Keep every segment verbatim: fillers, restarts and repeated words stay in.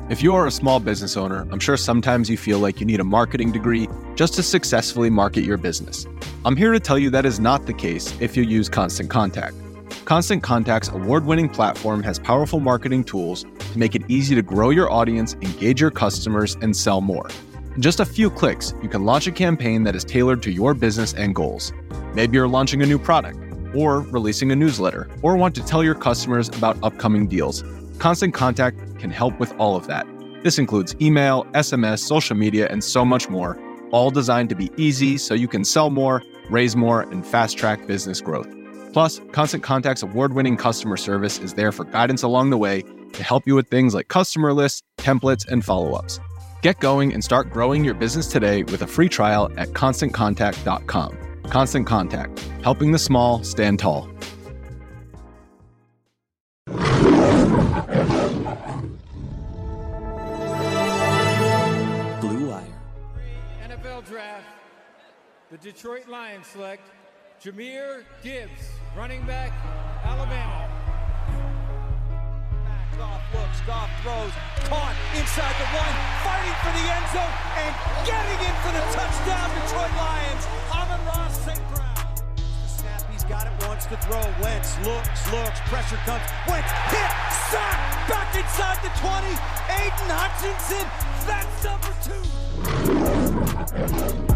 If you are a small business owner, I'm sure sometimes you feel like you need a marketing degree just to successfully market your business. I'm here to tell you that is not the case if you use Constant Contact. Constant Contact's award-winning platform has powerful marketing tools to make it easy to grow your audience, engage your customers, and sell more. In just a few clicks, you can launch a campaign that is tailored to your business and goals. Maybe you're launching a new product, or releasing a newsletter, or want to tell your customers about upcoming deals. Constant Contact can help with all of that. This includes email, S M S, social media, and so much more, all designed to be easy so you can sell more, raise more, and fast-track business growth. Plus, Constant Contact's award-winning customer service is there for guidance along the way to help you with things like customer lists, templates, and follow-ups. Get going and start growing your business today with a free trial at constant contact dot com. Constant Contact, helping the small stand tall. Blue Wire. N F L Draft. The Detroit Lions select Jahmyr Gibbs, running back, Alabama. Goff looks, Goff throws, caught inside the one, fighting for the end zone, and getting in for the touchdown, Detroit Lions. Amon-Ra Saint Brown. The snap, he's got it, wants to throw. Wentz looks, looks, pressure comes. Wentz hit, sack, back inside the twenty. Aiden Hutchinson, that's number two.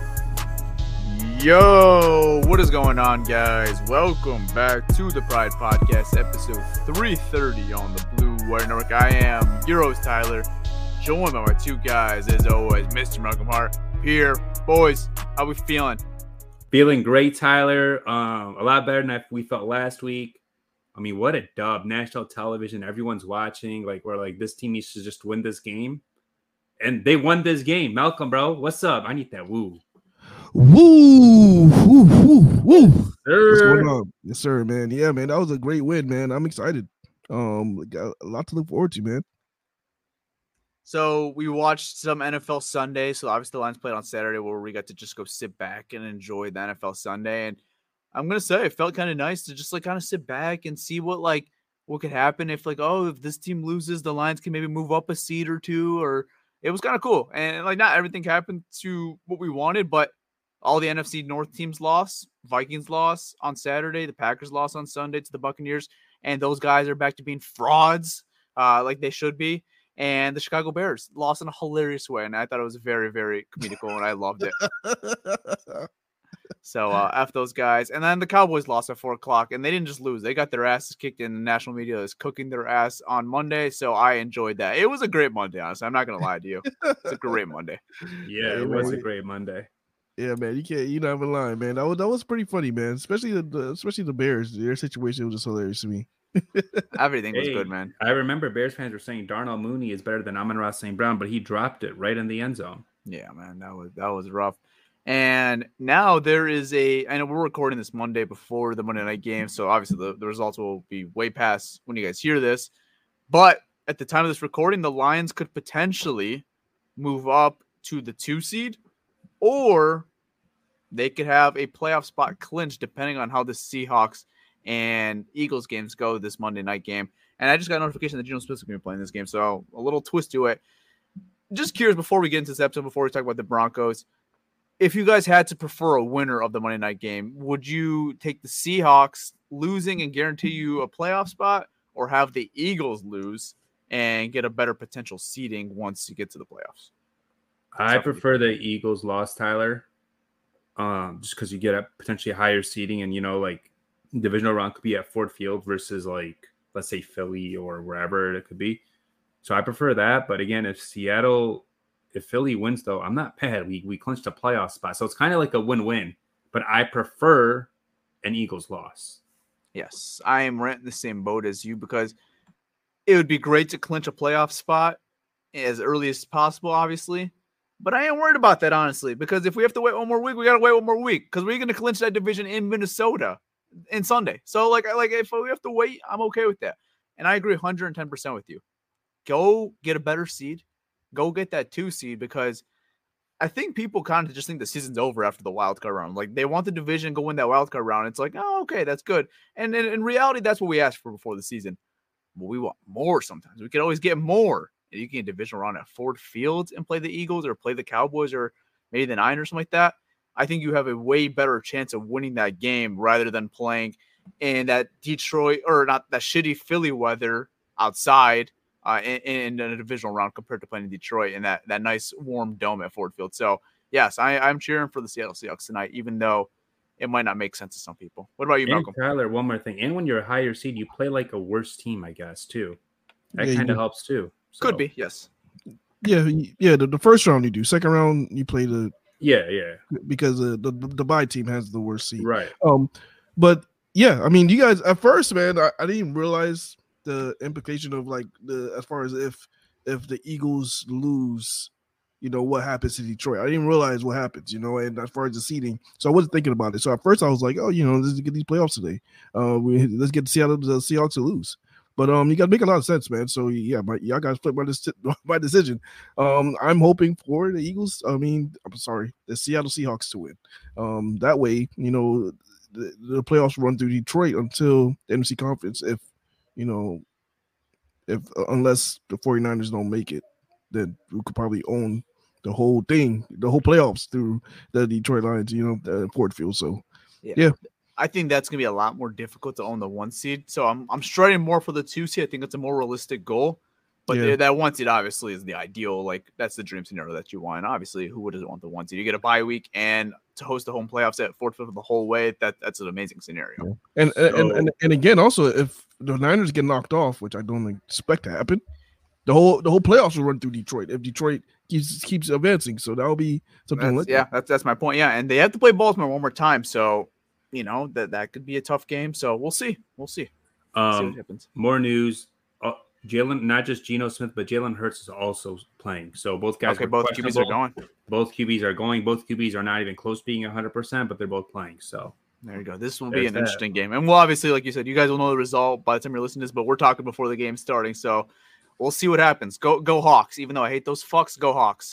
Yo, what is going on, guys? Welcome back to the Pride Podcast, episode three thirty on the Blue Wire Network. I am your host, Tyler, joined by my two guys, as always, Mister Malcolm Hart here. Boys, how we feeling? Feeling great, Tyler. Um, a lot better than we felt last week. I mean, what a dub. National television, everyone's watching. Like, we're like, this team needs to just win this game. And they won this game. Malcolm, bro, what's up? I need that woo. Woo, woo, woo, woo. Sir. What's going on? Yes, sir, man. Yeah, man, that was a great win, man. I'm excited. Um, got a lot to look forward to, man. So we watched some N F L Sunday. So obviously the Lions played on Saturday, where we got to just go sit back and enjoy the N F L Sunday. And I'm gonna say it felt kind of nice to just like kind of sit back and see what like what could happen if like, oh, if this team loses, the Lions can maybe move up a seed or two. Or it was kind of cool. And like not everything happened to what we wanted, but all the N F C North teams lost. Vikings lost on Saturday. The Packers lost on Sunday to the Buccaneers. And those guys are back to being frauds uh, like they should be. And the Chicago Bears lost in a hilarious way. And I thought it was very, very comedical, and I loved it. So uh, F those guys. And then the Cowboys lost at four o'clock. And they didn't just lose. They got their asses kicked in. The national media is cooking their ass on Monday. So I enjoyed that. It was a great Monday, honestly. I'm not going to lie to you. It's a great Monday. Yeah, it was a great Monday. Yeah, man, you can't, you're not even lying, man. That was that was pretty funny, man. Especially the, the especially the Bears. Their situation was just hilarious to me. Everything was Hey, good, man. I remember Bears fans were saying Darnell Mooney is better than Amon-Ra Saint Brown, but he dropped it right in the end zone. Yeah, man, that was that was rough. And now there is a, I know we're recording this Monday before the Monday night game, so obviously the, the results will be way past when you guys hear this. But at the time of this recording, the Lions could potentially move up to the two seed, or they could have a playoff spot clinched depending on how the Seahawks and Eagles games go this Monday night game. And I just got a notification that Geno Smith's going to be playing this game, so a little twist to it. Just curious, before we get into this episode, before we talk about the Broncos, if you guys had to prefer a winner of the Monday night game, would you take the Seahawks losing and guarantee you a playoff spot, or have the Eagles lose and get a better potential seeding once you get to the playoffs? I prefer the Eagles loss, Tyler. Um, just because you get a potentially higher seeding, and you know, like divisional round could be at Ford Field versus like let's say Philly or wherever it could be. So I prefer that. But again, if Seattle, if Philly wins, though, I'm not mad. We we clinched a playoff spot, so it's kind of like a win-win. But I prefer an Eagles loss. Yes, I am right in the same boat as you, because it would be great to clinch a playoff spot as early as possible, obviously. But I ain't worried about that, honestly, because if we have to wait one more week, we got to wait one more week, because we're going to clinch that division in Minnesota in Sunday. So, like, like if we have to wait, I'm okay with that. And I agree one hundred ten percent with you. Go get a better seed. Go get that two seed, because I think people kind of just think the season's over after the wild card round. Like, they want the division, go win that wild card round. It's like, oh, okay, that's good. And in, in reality, that's what we asked for before the season. But we want more sometimes. We could always get more. and you can get a divisional round at Ford Field and play the Eagles or play the Cowboys or maybe the Niners or something like that, I think you have a way better chance of winning that game rather than playing in that Detroit or not that shitty Philly weather outside uh, in, in a divisional round compared to playing in Detroit in that, that nice warm dome at Ford Field. So yes, I, I'm cheering for the Seattle Seahawks tonight, even though it might not make sense to some people. What about you, and Malcolm? Tyler, one more thing. And when you're a higher seed, you play like a worse team, I guess, too. That Yeah, kind of you- helps too. So, Could be, yes. Yeah, y- yeah. The, the first round you do. Second round you play the Yeah, yeah. because uh, the the bye team has the worst seed. Right. Um, but yeah, I mean, you guys at first, man, I, I didn't even realize the implication of like the as far as if if the Eagles lose, you know, what happens to Detroit. I didn't realize what happens, you know, and as far as the seeding, so I wasn't thinking about it. So at first I was like, oh, you know, let's get these playoffs today. Uh, we let's get Seattle the Seahawks to lose. But um, you got to make a lot of sense, man. So yeah, my, y'all guys flip my, deci- my decision. Um, I'm hoping for the Eagles. I mean, I'm sorry, the Seattle Seahawks to win. Um, that way, you know, the, the playoffs run through Detroit until the N F C Conference. If you know, if uh, unless the 49ers don't make it, then we could probably own the whole thing, the whole playoffs through the Detroit Lions. You know, the Ford Field. So yeah. I think that's going to be a lot more difficult to own the one seed. So I'm I'm striding more for the two seed. I think it's a more realistic goal. But Yeah. that one seed obviously is the ideal. Like that's the dream scenario that you want. And obviously, who wouldn't want the one seed? You get a bye week and to host the home playoffs at Ford Field the whole way. That that's an amazing scenario. And, and, So- and and again, also if the Niners get knocked off, which I don't expect to happen, the whole the whole playoffs will run through Detroit if Detroit keeps keeps advancing. So that will be something That's- like yeah, that. that's that's my point. Yeah, and they have to play Baltimore one more time. So you know that that could be a tough game. So we'll see. We'll see. see what Um, happens. more news. Uh, Jalen, not just Geno Smith, but Jalen Hurts is also playing. So both guys Okay, were both Q Bs are questionable. going. Both Q Bs are going. Both Q Bs are not even close to being one hundred percent, but they're both playing. So There you go. This will be There's an that. interesting game. And we'll obviously, like you said, you guys will know the result by the time you're listening to this, but we're talking before the game's starting. So we'll see what happens. Go go Hawks, even though I hate those fucks, go Hawks.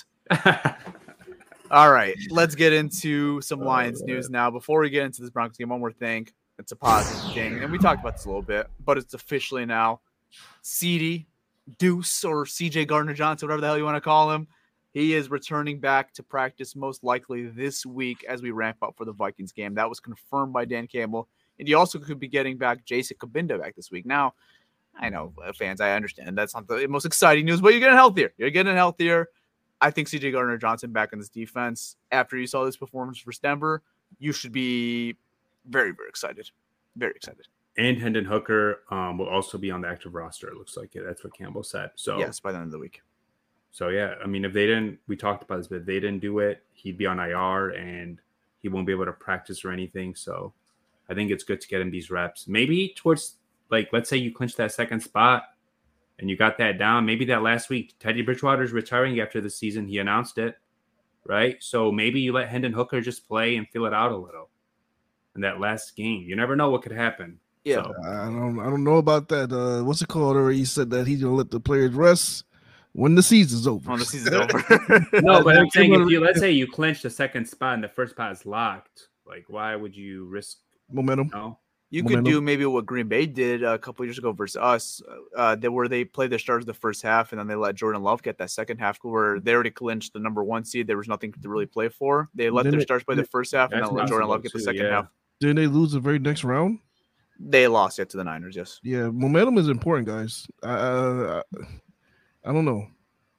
All right, let's get into some Lions news now. Before we get into this Broncos game, one more thing. It's a positive thing, and we talked about this a little bit, but it's officially now. CeeDee, Deuce, or C J Gardner-Johnson, whatever the hell you want to call him, he is returning back to practice most likely this week as we ramp up for the Vikings game. That was confirmed by Dan Campbell, and you also could be getting back Jason Kabinda back this week. Now, I know uh, fans, I understand that's not the most exciting news, but you're getting healthier. You're getting healthier. I think C J Gardner-Johnson back in this defense, after you saw this performance for Denver, you should be very, very excited. Very excited. and Hendon Hooker um, will also be on the active roster. It looks like it. That's what Campbell said. So Yes, by the end of the week. So yeah, I mean, if they didn't, we talked about this, but if they didn't do it, he'd be on I R and he won't be able to practice or anything. So I think it's good to get him these reps. Maybe towards, like, let's say you clinch that second spot and you got that down. Maybe that last week, Teddy Bridgewater's retiring after the season. He announced it, right? So maybe you let Hendon Hooker just play and feel it out a little in that last game. You never know what could happen. Yeah. So, I don't I don't know about that. Uh, what's it called? Or he said that he's gonna let the players rest when the season's over. When the season's over. no, but Uh, I'm saying if Kimberly- you, let's say you clinch the second spot and the first spot is locked, like, why would you risk, Momentum. no? You could Momentum. do maybe what Green Bay did a couple years ago versus us, uh, that where they played their starters the first half and then they let Jordan Love get that second half where they already clinched the number one seed. There was nothing to really play for. They let Then their it- stars play the first half and That's then let Jordan possible Love get the too, second yeah. half. Didn't they lose the very next round? They lost it to the Niners, yes. Yeah, momentum is important, guys. I uh, I, I don't know.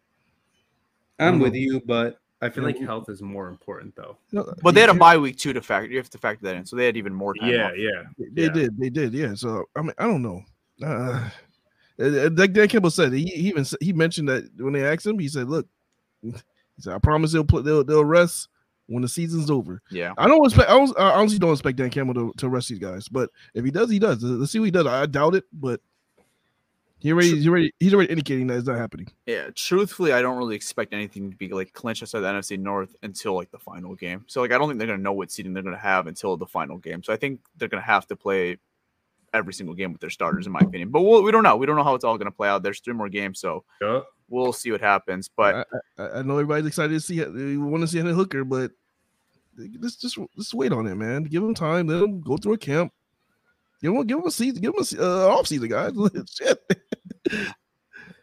I'm Mhm. with you, but I feel Yeah, like we- health is more important, though. No, But they had a you- bye week too to factor. You have to factor that in. So they had even more time. Yeah, off. yeah. They yeah. did, they did, yeah. So I mean, I don't know. Uh, uh, like Dan Campbell said, he, he even he mentioned that when they asked him, he said, "Look, he said, I promise they'll put they'll, they'll rest when the season's over." Yeah. I don't expect. I, don't, I honestly don't expect Dan Campbell to, to rest these guys, but if he does, he does. Let's see what he does. I doubt it, but he already he's already he's already indicating that it's not happening. Yeah, truthfully, I don't really expect anything to be like clinched outside the N F C North until like the final game. So like, I don't think they're gonna know what seeding they're gonna have until the final game. So I think they're gonna have to play every single game with their starters, in my opinion. But we'll, we don't know. We don't know how it's all gonna play out. There's three more games, so Yeah. we'll see what happens. But I, I, I know everybody's excited to see. They want to see Hendon Hooker, but let's just let's wait on it, man. Give him time. Let him go through a camp. Give him give him a season. Give him a se- uh, off season, guys. Shit.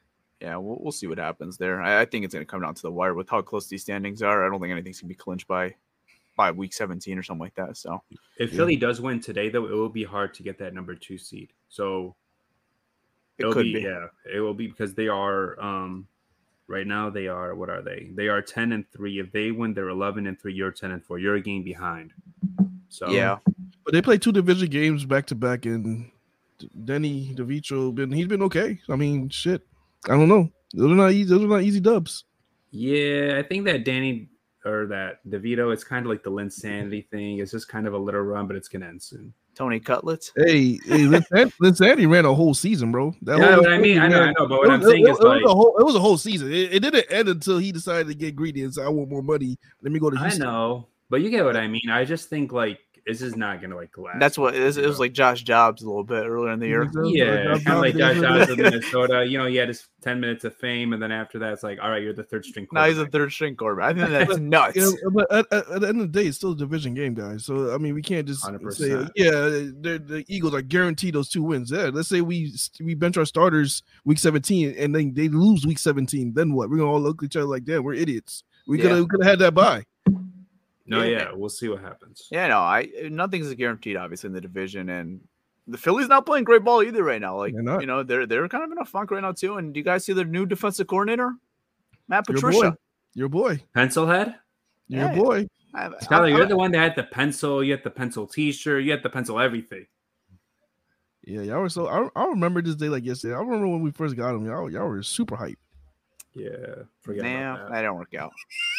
Yeah, we'll we'll see what happens there. I, I think it's going to come down to the wire with how close these standings are. I don't think anything's going to be clinched by by week seventeen or something like that. So if yeah. Philly does win today, though, it will be hard to get that number two seed. So it could be, be. Yeah, it will be because they are um, right now. They are what are they? They are ten and three. If they win, they're eleven and three. You're ten and four. You're a game behind. So yeah, but they play two division games back to back, and Denny DeVito been he's been okay. I mean, shit. I don't know. Those are not easy. Those are not easy dubs. Yeah, I think that Danny or that DeVito, it's kind of like the Linsanity thing. It's just kind of a little run, but it's gonna end soon. Tony Cutlets. Hey, hey, Linsanity ran a whole season, bro. That yeah, what I mean, I know, ran, I know, but what it, I'm saying it, is it, like was a whole, it was a whole season. It, it didn't end until he decided to get greedy and say, "I want more money. Let me go to Houston." I know, but you get what I mean. I just think like. This is not gonna like last. That's what it was, it was like Josh Jobs a little bit earlier in the year. Yeah, kind of like Josh Jobs in Minnesota. You know, he had his ten minutes of fame, and then after that, it's like, all right, you're the third string. Now he's a third string quarterback. I think that's nuts. You know, but at, at, at the end of the day, it's still a division game, guys. So I mean, we can't just one hundred percent say, yeah, the Eagles are guaranteed those two wins. Yeah, let's say we we bench our starters week seventeen, and then they lose week seventeen. Then what? We're gonna all look at each other like, damn, we're idiots. We could have yeah. could have had that bye. No, yeah, yeah, we'll see what happens. Yeah, no, I nothing's guaranteed, obviously, in the division, and the Phillies not playing great ball either right now. Like, you know, they're they're kind of in a funk right now too. And do you guys see their new defensive coordinator, Matt Patricia? Your boy, your boy. Pencilhead. Your yeah, boy. I, I, Tyler, I, you're the one that had the pencil. You had the pencil T-shirt. You had the pencil everything. Yeah, y'all were so. I, I remember this day like yesterday. I remember when we first got him. Y'all, y'all were super hyped. Yeah, forget nah, about that. that didn't work out.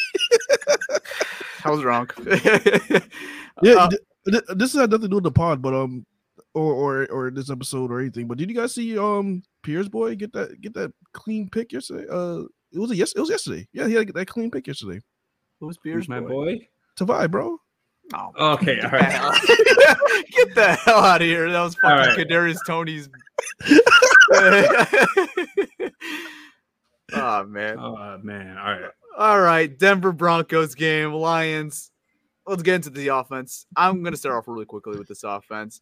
I was wrong. yeah, uh, th- th- this has nothing to do with the pod, but um, or or or this episode or anything. But did you guys see um Pierce boy get that get that clean pick yesterday? Uh, it was a yes, it was yesterday. Yeah, he had that clean pick yesterday. Who's Pierce, my boy? boy? Tavai, bro. Oh, okay, all right. Get the hell out of here. That was fucking right. Kadarius Toney's. Oh man. Oh man. All right. All right. Denver Broncos game. Lions. Let's get into the offense. I'm gonna start off really quickly with this offense.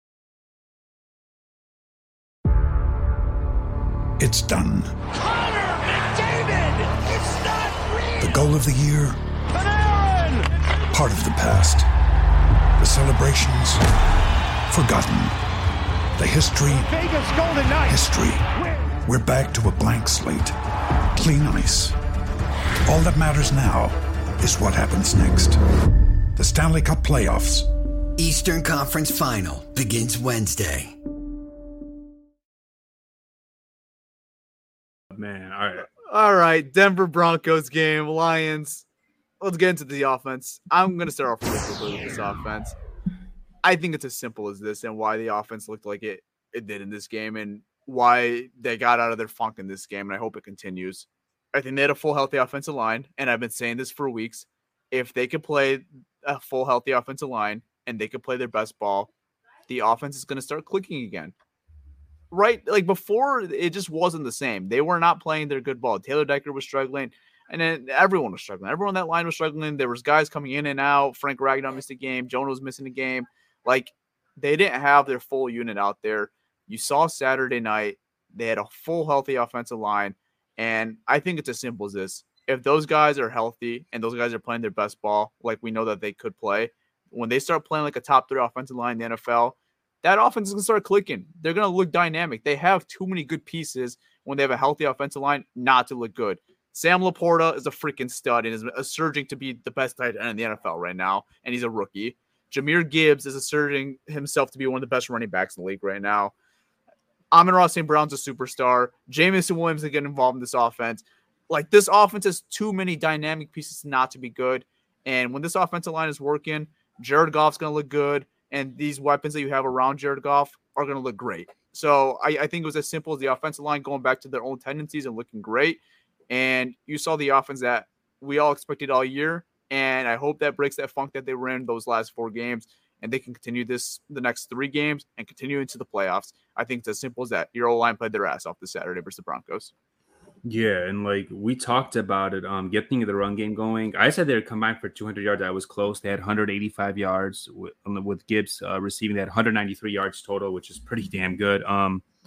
It's done. Connor McDavid! It's not real! The goal of the year. Panarin! Part of the past. The celebrations. Forgotten. The history. Vegas Golden Knights. History. We're back to a blank slate. Clean ice. All that matters now is what happens next. The Stanley Cup playoffs. Eastern Conference Final begins Wednesday. Man, all right. All right, Denver Broncos game. Lions. Let's get into the offense. I'm going to start off really quickly with this offense. I think it's as simple as this and why the offense looked like it, it did in this game and why they got out of their funk in this game, and I hope it continues. I think they had a full, healthy offensive line, and I've been saying this for weeks. If they could play a full, healthy offensive line and they could play their best ball, the offense is going to start clicking again. Right? Like before, it just wasn't the same. They were not playing their good ball. Taylor Decker was struggling, and then everyone was struggling. Everyone on that line was struggling. There was guys coming in and out. Frank Ragnow missed a game. Jonah was missing a game. Like, they didn't have their full unit out there. You saw Saturday night, they had a full, healthy offensive line, and I think it's as simple as this. If those guys are healthy and those guys are playing their best ball, like we know that they could play, when they start playing like a top three offensive line in the N F L, that offense is going to start clicking. They're going to look dynamic. They have too many good pieces when they have a healthy offensive line not to look good. Sam Laporta is a freaking stud and is surging to be the best tight end in the N F L right now, and he's a rookie. Jahmyr Gibbs is asserting himself to be one of the best running backs in the league right now. Amon-Ra Saint Brown's a superstar. Jameson Williams is getting involved in this offense. Like, this offense has too many dynamic pieces not to be good. And when this offensive line is working, Jared Goff's going to look good. And these weapons that you have around Jared Goff are going to look great. So I, I think it was as simple as the offensive line going back to their own tendencies and looking great. And you saw the offense that we all expected all year. And I hope that breaks that funk that they were in those last four games. And they can continue this the next three games and continue into the playoffs. I think it's as simple as that. Your O-line played their ass off this Saturday versus the Broncos. Yeah, and like we talked about it, um, getting the run game going. I said they'd come back for two hundred yards. I was close. They had one hundred eighty-five yards with, with Gibbs uh, receiving. They had one hundred ninety-three yards total, which is pretty damn good. Um,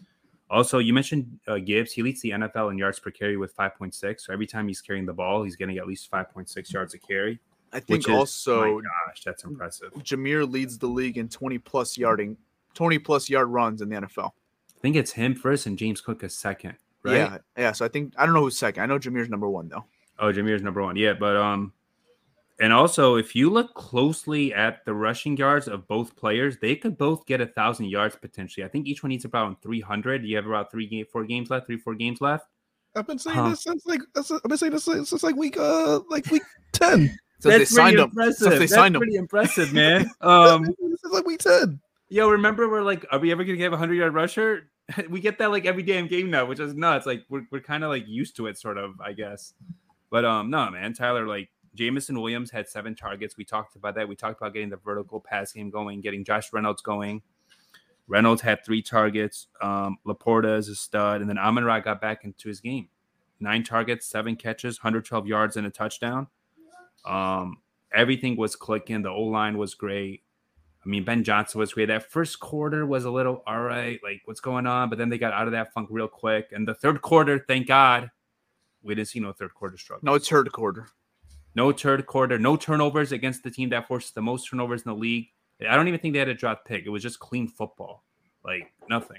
Also, you mentioned uh, Gibbs. He leads the N F L in yards per carry with five point six. So every time he's carrying the ball, he's getting at least five point six yards a carry. I think which is, also, my gosh, that's impressive. Jameer leads the league in twenty plus yarding, twenty plus yard runs in the N F L. I think it's him first and James Cook is second, right? Yeah, yeah. So I think I don't know who's second. I know Jameer's number one though. Oh, Jameer's number one. Yeah, but um, and also if you look closely at the rushing yards of both players, they could both get a thousand yards potentially. I think each one needs about three hundred. You have about three game, four games left, three, four games left. I've been saying Huh. this since like I've been saying this since like week uh like week ten. So That's they signed pretty him. impressive. So they That's signed him. pretty impressive, man. Um, This is like week ten. yo, remember we're like, are we ever gonna get a hundred yard rusher? We get that like every damn game now, which is nuts. Like we're we're kind of like used to it, sort of, I guess. But um, no, man, Tyler, like Jamison Williams had seven targets. We talked about that. We talked about getting the vertical pass game going, getting Josh Reynolds going. Reynolds had three targets. Um, Laporta is a stud, and then Amon-Ra got back into his game. Nine targets, seven catches, one hundred twelve yards, and a touchdown. Um, everything was clicking. The O-line was great. I mean, Ben Johnson was great. That first quarter was a little all right, like what's going on? But then they got out of that funk real quick. And the third quarter, thank God, we didn't see no third quarter struggle. No, it's third quarter. No third quarter, no turnovers against the team that forces the most turnovers in the league. I don't even think they had a drop pick. It was just clean football, like nothing.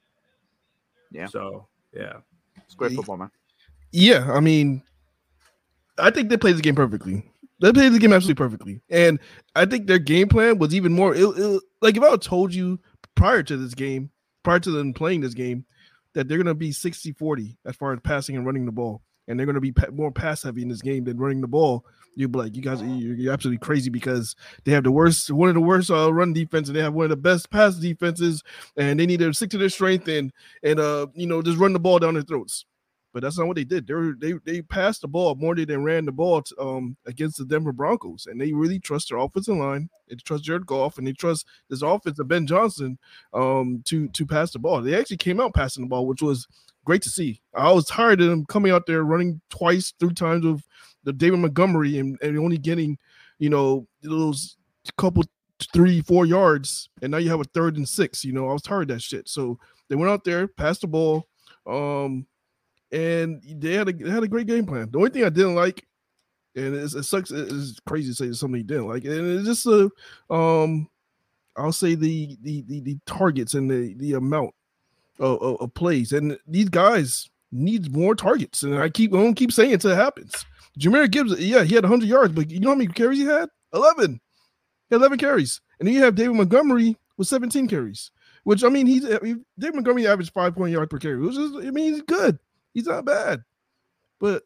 Yeah. So, yeah. It's great football, man. Yeah, I mean, I think they played the game perfectly. They played the game absolutely perfectly, and I think their game plan was even more. It, it, like if I had told you prior to this game, prior to them playing this game, that they're going to be sixty forty as far as passing and running the ball, and they're going to be pa- more pass heavy in this game than running the ball, you'd be like, you guys, you're, you're absolutely crazy because they have the worst, one of the worst uh, run defense, and they have one of the best pass defenses, and they need to stick to their strength and and uh you know just run the ball down their throats. But that's not what they did. They were, they they passed the ball more than they ran the ball to, um against the Denver Broncos, and they really trust their offensive line. They trust Jared Goff, and they trust this offense of Ben Johnson um to to pass the ball. They actually came out passing the ball, which was great to see. I was tired of them coming out there running twice, three times with the David Montgomery and, and only getting, you know, those couple three, four yards, and now you have a third and six. You know, I was tired of that shit. So they went out there, passed the ball. Um And they had a they had a great game plan. The only thing I didn't like, and it's, it sucks, it's crazy to say something you didn't like, and it's just a, um, I'll say the the the, the targets and the the amount of, of, of plays, and these guys need more targets. And I keep I don't keep saying it until it happens. Jahmyr Gibbs, yeah, he had one hundred yards, but you know how many carries he had? eleven. He had eleven carries, and then you have David Montgomery with seventeen carries. Which I mean, he's I mean, David Montgomery averaged five point yards per carry, which is I mean he's good. He's not bad, but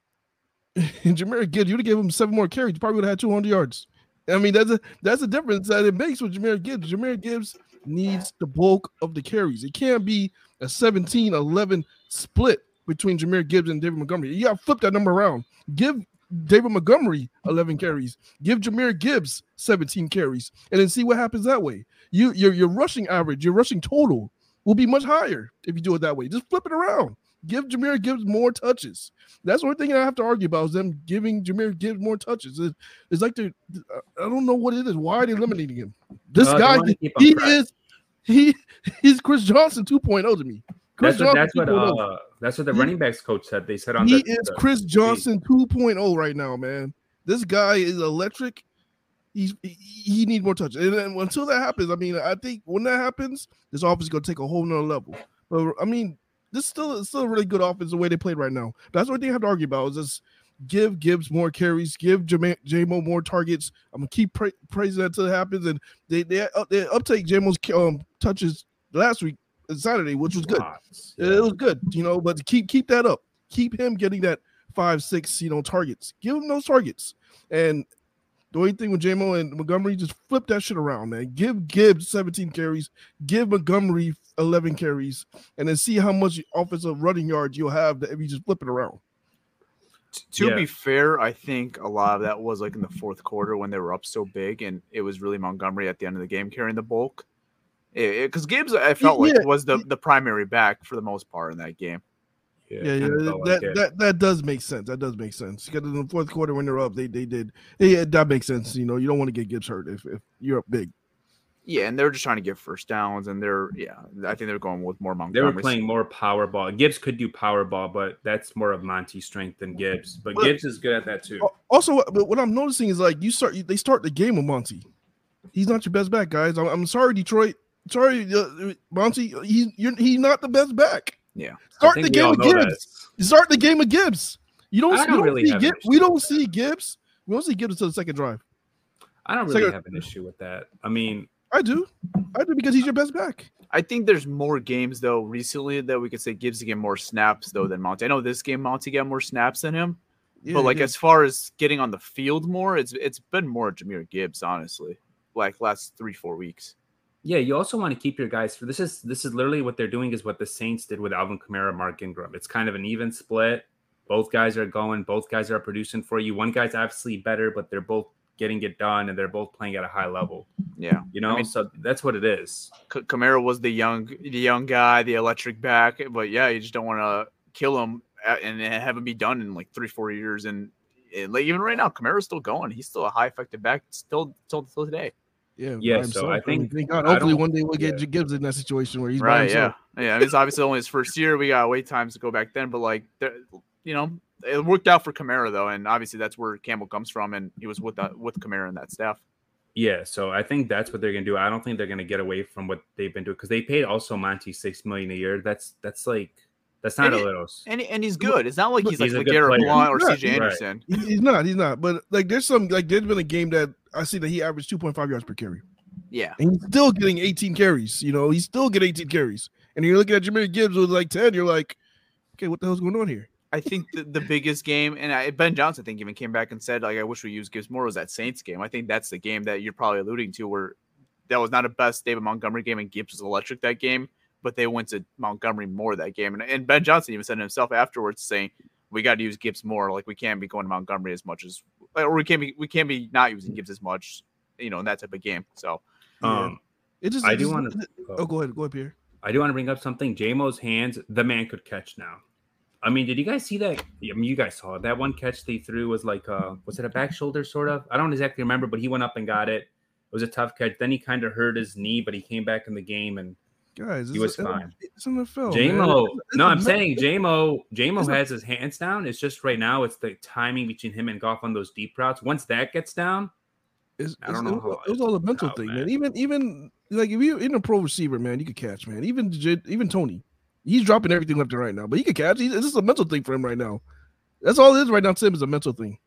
Jahmyr Gibbs, you'd have given him seven more carries, you probably would have had two hundred yards. I mean, that's a that's a difference that it makes with Jahmyr Gibbs. Jahmyr Gibbs needs the bulk of the carries. It can't be a seventeen eleven split between Jahmyr Gibbs and David Montgomery. You got to flip that number around. Give David Montgomery eleven carries. Give Jahmyr Gibbs seventeen carries, and then see what happens that way. You your your rushing average, your rushing total will be much higher if you do it that way. Just flip it around. Give Jahmyr Gibbs more touches. That's one thing I have to argue about is them giving Jahmyr Gibbs more touches. It, it's like they're, I don't know what it is. Why are they eliminating him? This Uh, guy, he he is, he he's Chris Johnson two point oh to me. Chris That's what, that's Johnson what two point oh. uh that's what the He- running backs coach said. They said on He the, is the- Chris Johnson two point oh right now, man. This guy is electric. He's he, he needs more touches. And then until that happens, I mean, I think when that happens, this offense is gonna take a whole nother level. But I mean, this still is still a really good offense the way they played right now. That's what they have to argue about. Is just give Gibbs more carries, give J-Mo more targets. I'm gonna keep pra- praising that until it happens. And they they, uh, they uptake J-Mo's um touches last week Saturday, which was good. Lots, It was good, you know. But keep keep that up. Keep him getting that five, six, you know, targets. Give him those targets. And the only thing with J-Mo and Montgomery, just flip that shit around, man. Give Gibbs seventeen carries, give Montgomery eleven carries, and then see how much offensive running yards you'll have if you just flip it around. To Yeah. be fair, I think a lot of that was like in the fourth quarter when they were up so big, and it was really Montgomery at the end of the game carrying the bulk. Because Gibbs, I felt like, Yeah. was the, the primary back for the most part in that game. yeah, Yeah, yeah, kinda that, felt like it. that that does make sense. That does make sense. Because in the fourth quarter when they're up, they they did. Yeah, that makes sense. You know, you don't want to get Gibbs hurt if, if you're up big. Yeah, and they're just trying to get first downs, and they're yeah, I think they're going with more They Montgomery. were playing more power ball. Gibbs could do power ball, but that's more of Monty's strength than Gibbs. But But- Gibbs is good at that too. Also, what, what I'm noticing is like you start, they start the game with Monty. He's not your best back, guys. I'm, I'm sorry, Detroit. Sorry, uh, Monty. He's you're, he's not the best back. Yeah, Start think the we game all with know Gibbs. Start the game with Gibbs. You don't, I you don't don't really see have an Gibbs. issue We don't with see Gibbs. We don't see Gibbs until the second drive. I don't really Second- have an issue with that. I mean, I do. I do because he's your best back. I think there's more games though recently that we could say Gibbs to get more snaps though than Monty. I know this game Monty got more snaps than him, Yeah, but like yeah. as far as getting on the field more, it's it's been more Jahmyr Gibbs honestly, like last three four weeks. yeah, you also want to keep your guys for this is this is literally what they're doing is what the Saints did with Alvin Kamara, Mark Ingram. It's kind of an even split. Both guys are going, both guys are producing for you. One guy's obviously better, but they're both getting it done and they're both playing at a high level. Yeah, You know, I mean, so that's what it is. K- Kamara was the young the young guy, the electric back, but yeah, you just don't want to kill him a- and have him be done in like three four years. And, and like even right now, Kamara's still going. He's still a high effective back still till, till today. Yeah, Yeah, by so himself. I think- thank God. I Hopefully, don't- one day we'll get yeah. Gibbs in that situation where he's by Right? himself. Yeah, yeah. I mean, it's obviously only his first year. We got wait times to go back then, but like there- you know, it worked out for Kamara though, and obviously that's where Campbell comes from, and he was with that with Kamara and that staff. Yeah, so I think that's what they're gonna do. I don't think they're gonna get away from what they've been doing because they paid also Monty six million a year. That's that's like that's not And a it- little. And and he's good. It's not like he's, He's a like good LeGarrette player. Blount or He's not, C J he's- Anderson. He- He's not. He's not. But like, there's some like there's been a game that I see that he averaged two point five yards per carry, Yeah, and he's still getting eighteen carries. You know, he's still getting eighteen carries. And you're looking at Jahmyr Gibbs with like ten. You're like, okay, what the hell's going on here? I think the, the biggest game, and I, Ben Johnson, I think, even came back and said, like, I wish we used Gibbs more, was that Saints game. I think that's the game that you're probably alluding to, where that was not a best David Montgomery game, and Gibbs was electric that game, but they went to Montgomery more that game. And, and Ben Johnson even said himself afterwards, saying, we got to use Gibbs more. Like, we can't be going to Montgomery as much as, or we can't be, we can't be not using Gibbs as much, you know, in that type of game. So, Um, It just. I it do just- want to. Oh, go ahead. Go ahead, Pierre. I do want to bring up something. J-Mo's hands, the man could catch now. I mean, did you guys see that? I mean, you guys saw it. That one catch they threw was like, uh, was it a back shoulder sort of? I don't exactly remember, but he went up and got it. It was a tough catch. Then he kind of hurt his knee, but he came back in the game and Guys, he was fine. It's N F L. J-Mo, man. It's no, a I'm ma- saying J-Mo, J-Mo It's a- has his hands down. It's just right now, it's the timing between him and Goff on those deep routes. Once that gets down, It's, I don't it's- know It, how was- it was all a mental out, thing, man. man. Even even like if you're in a pro receiver, man, you could catch, man. Even J- even Tony, he's dropping everything left and right now, but he could catch. He's, this is a mental thing for him right now. That's all it is right now. Tim is a mental thing.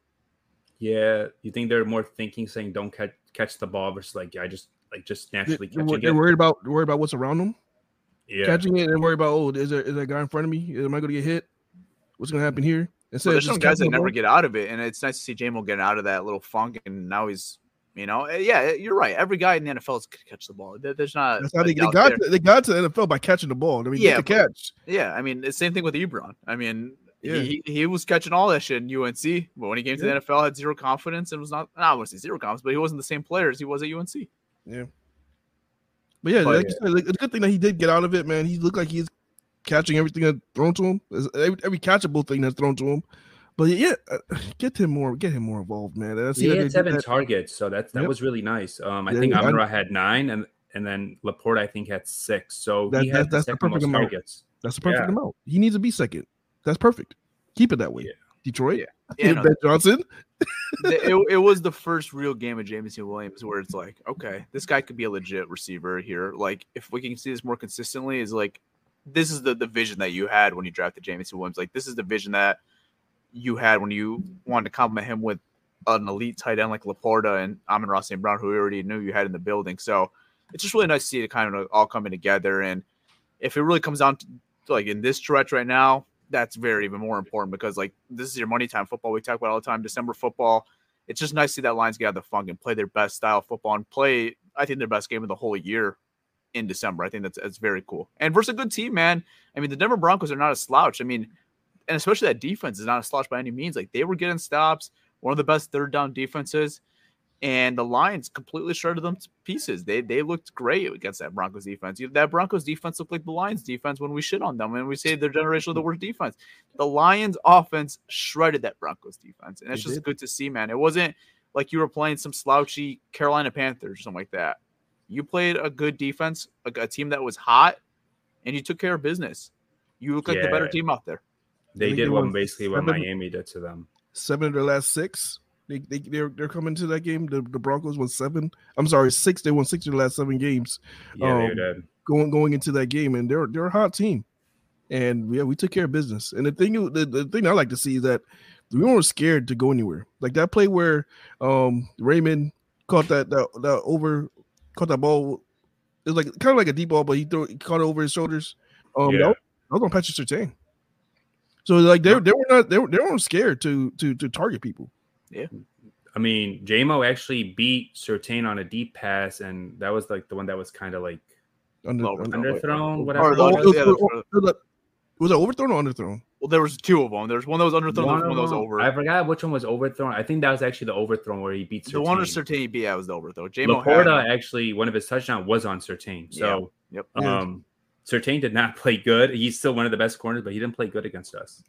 yeah, you think they're more thinking, saying don't catch catch the ball versus like, yeah, I just like just They, naturally they're, catching they're it. worried about worried about what's around them, Yeah, catching it, and worried about oh, is there is there a guy in front of me? Am I going to get hit? What's going to happen here? Instead but of there's just some guys catching that the never ball. get out of it, and it's nice to see J-Mo get out of that little funk, and now he's, you know, eh, yeah, you're right. Every guy in the N F L is could catch the ball. There- There's not. That's how a they, they doubt got there. to, they got to the N F L by catching the ball. I mean, Yeah, yeah, the but- catch. Yeah, I mean, the same thing with Ebron. I mean, Yeah. he, he was catching all that shit in U N C, but when he came to the Yeah. N F L, had zero confidence and was not. I don't want to say zero confidence, but he wasn't the same player as he was at U N C. But yeah, But- like you said, like, it's a good thing that he did get out of it, man. He looked like he's catching everything that's thrown to him, It's every, every catchable thing that's thrown to him. But yeah, uh, get him more, get him more involved, man. And I see he that they had did seven that. targets, so that that Yep. was really nice. Um, I Yeah, think I- Amon-Ra had nine, and and then Laporte I think had six. So That- he that- had the that's the second perfect most amount. targets. That's the perfect Yeah. amount. He needs to be second. That's perfect. Keep it that way. Yeah. Detroit, Yeah. Yeah, no, Ben Johnson. it, it was the first real game of Jameson Williams where it's like, okay, this guy could be a legit receiver here. Like, if we can see this more consistently, is like, this is the, the vision that you had when you drafted Jameson Williams. Like, this is the vision that you had when you wanted to compliment him with an elite tight end like Laporta and Amon-Ra Saint Brown, who we already knew you had in the building. So it's just really nice to see it kind of all coming together. And if it really comes down to, like, in this stretch right now, that's very even more important because, like, this is your money time football. We talk about all the time, December football. It's just nice to see that Lions get out of the funk and play their best style of football and play, I think, their best game of the whole year in December. I think that's, that's very cool. And versus a good team, man. I mean, the Denver Broncos are not a slouch. I mean, and especially that defense is not a slouch by any means. Like, they were getting stops, one of the best third down defenses, and the Lions completely shredded them to pieces. They they looked great against that Broncos defense. That Broncos defense looked like the Lions defense when we shit on them and we say they're generationally the worst defense. The Lions offense shredded that Broncos defense, and it's They just did. good to see, man. It wasn't like you were playing some slouchy Carolina Panthers or something like that. You played a good defense, a, a team that was hot, and you took care of business. You look like the better Yeah. team out there. They think did they what won basically what seven- Miami did to them. Seven of their last six. They they they're, they're coming to that game. The, the Broncos won seven. I'm sorry, six. They won six of the last seven games. Yeah, Um, they did. Going going into that game, and they're they're a hot team. And yeah, we took care of business. And the thing the, the thing I like to see is that we weren't scared to go anywhere. Like that play where um Raymond caught that that, that over caught that ball. It was like kind of like a deep ball, but he threw he caught it over his shoulders. Um, Yeah. that was, that was on Patrick Surtain. So like they they were not they were, they weren't scared to to to target people. I mean, J-Mo actually beat Surtain on a deep pass, and that was like the one that was kind of like Under, Well, under- underthrown, Or whatever. the- Oh, it it was, yeah, it that's was- right. it was- was it overthrown or underthrown? Well, there was two of them. There was one that was underthrown, One one, of that was them- over. I forgot which one was overthrown. I think that was actually the overthrown where he beat Surtain. the one with Surtain, yeah, was the overthrow. J-Mo had Laporta him. actually, one of his touchdowns was on Surtain. So, Yep. Yeah. um, Surtain did not play good. He's still one of the best corners, but he didn't play good against us.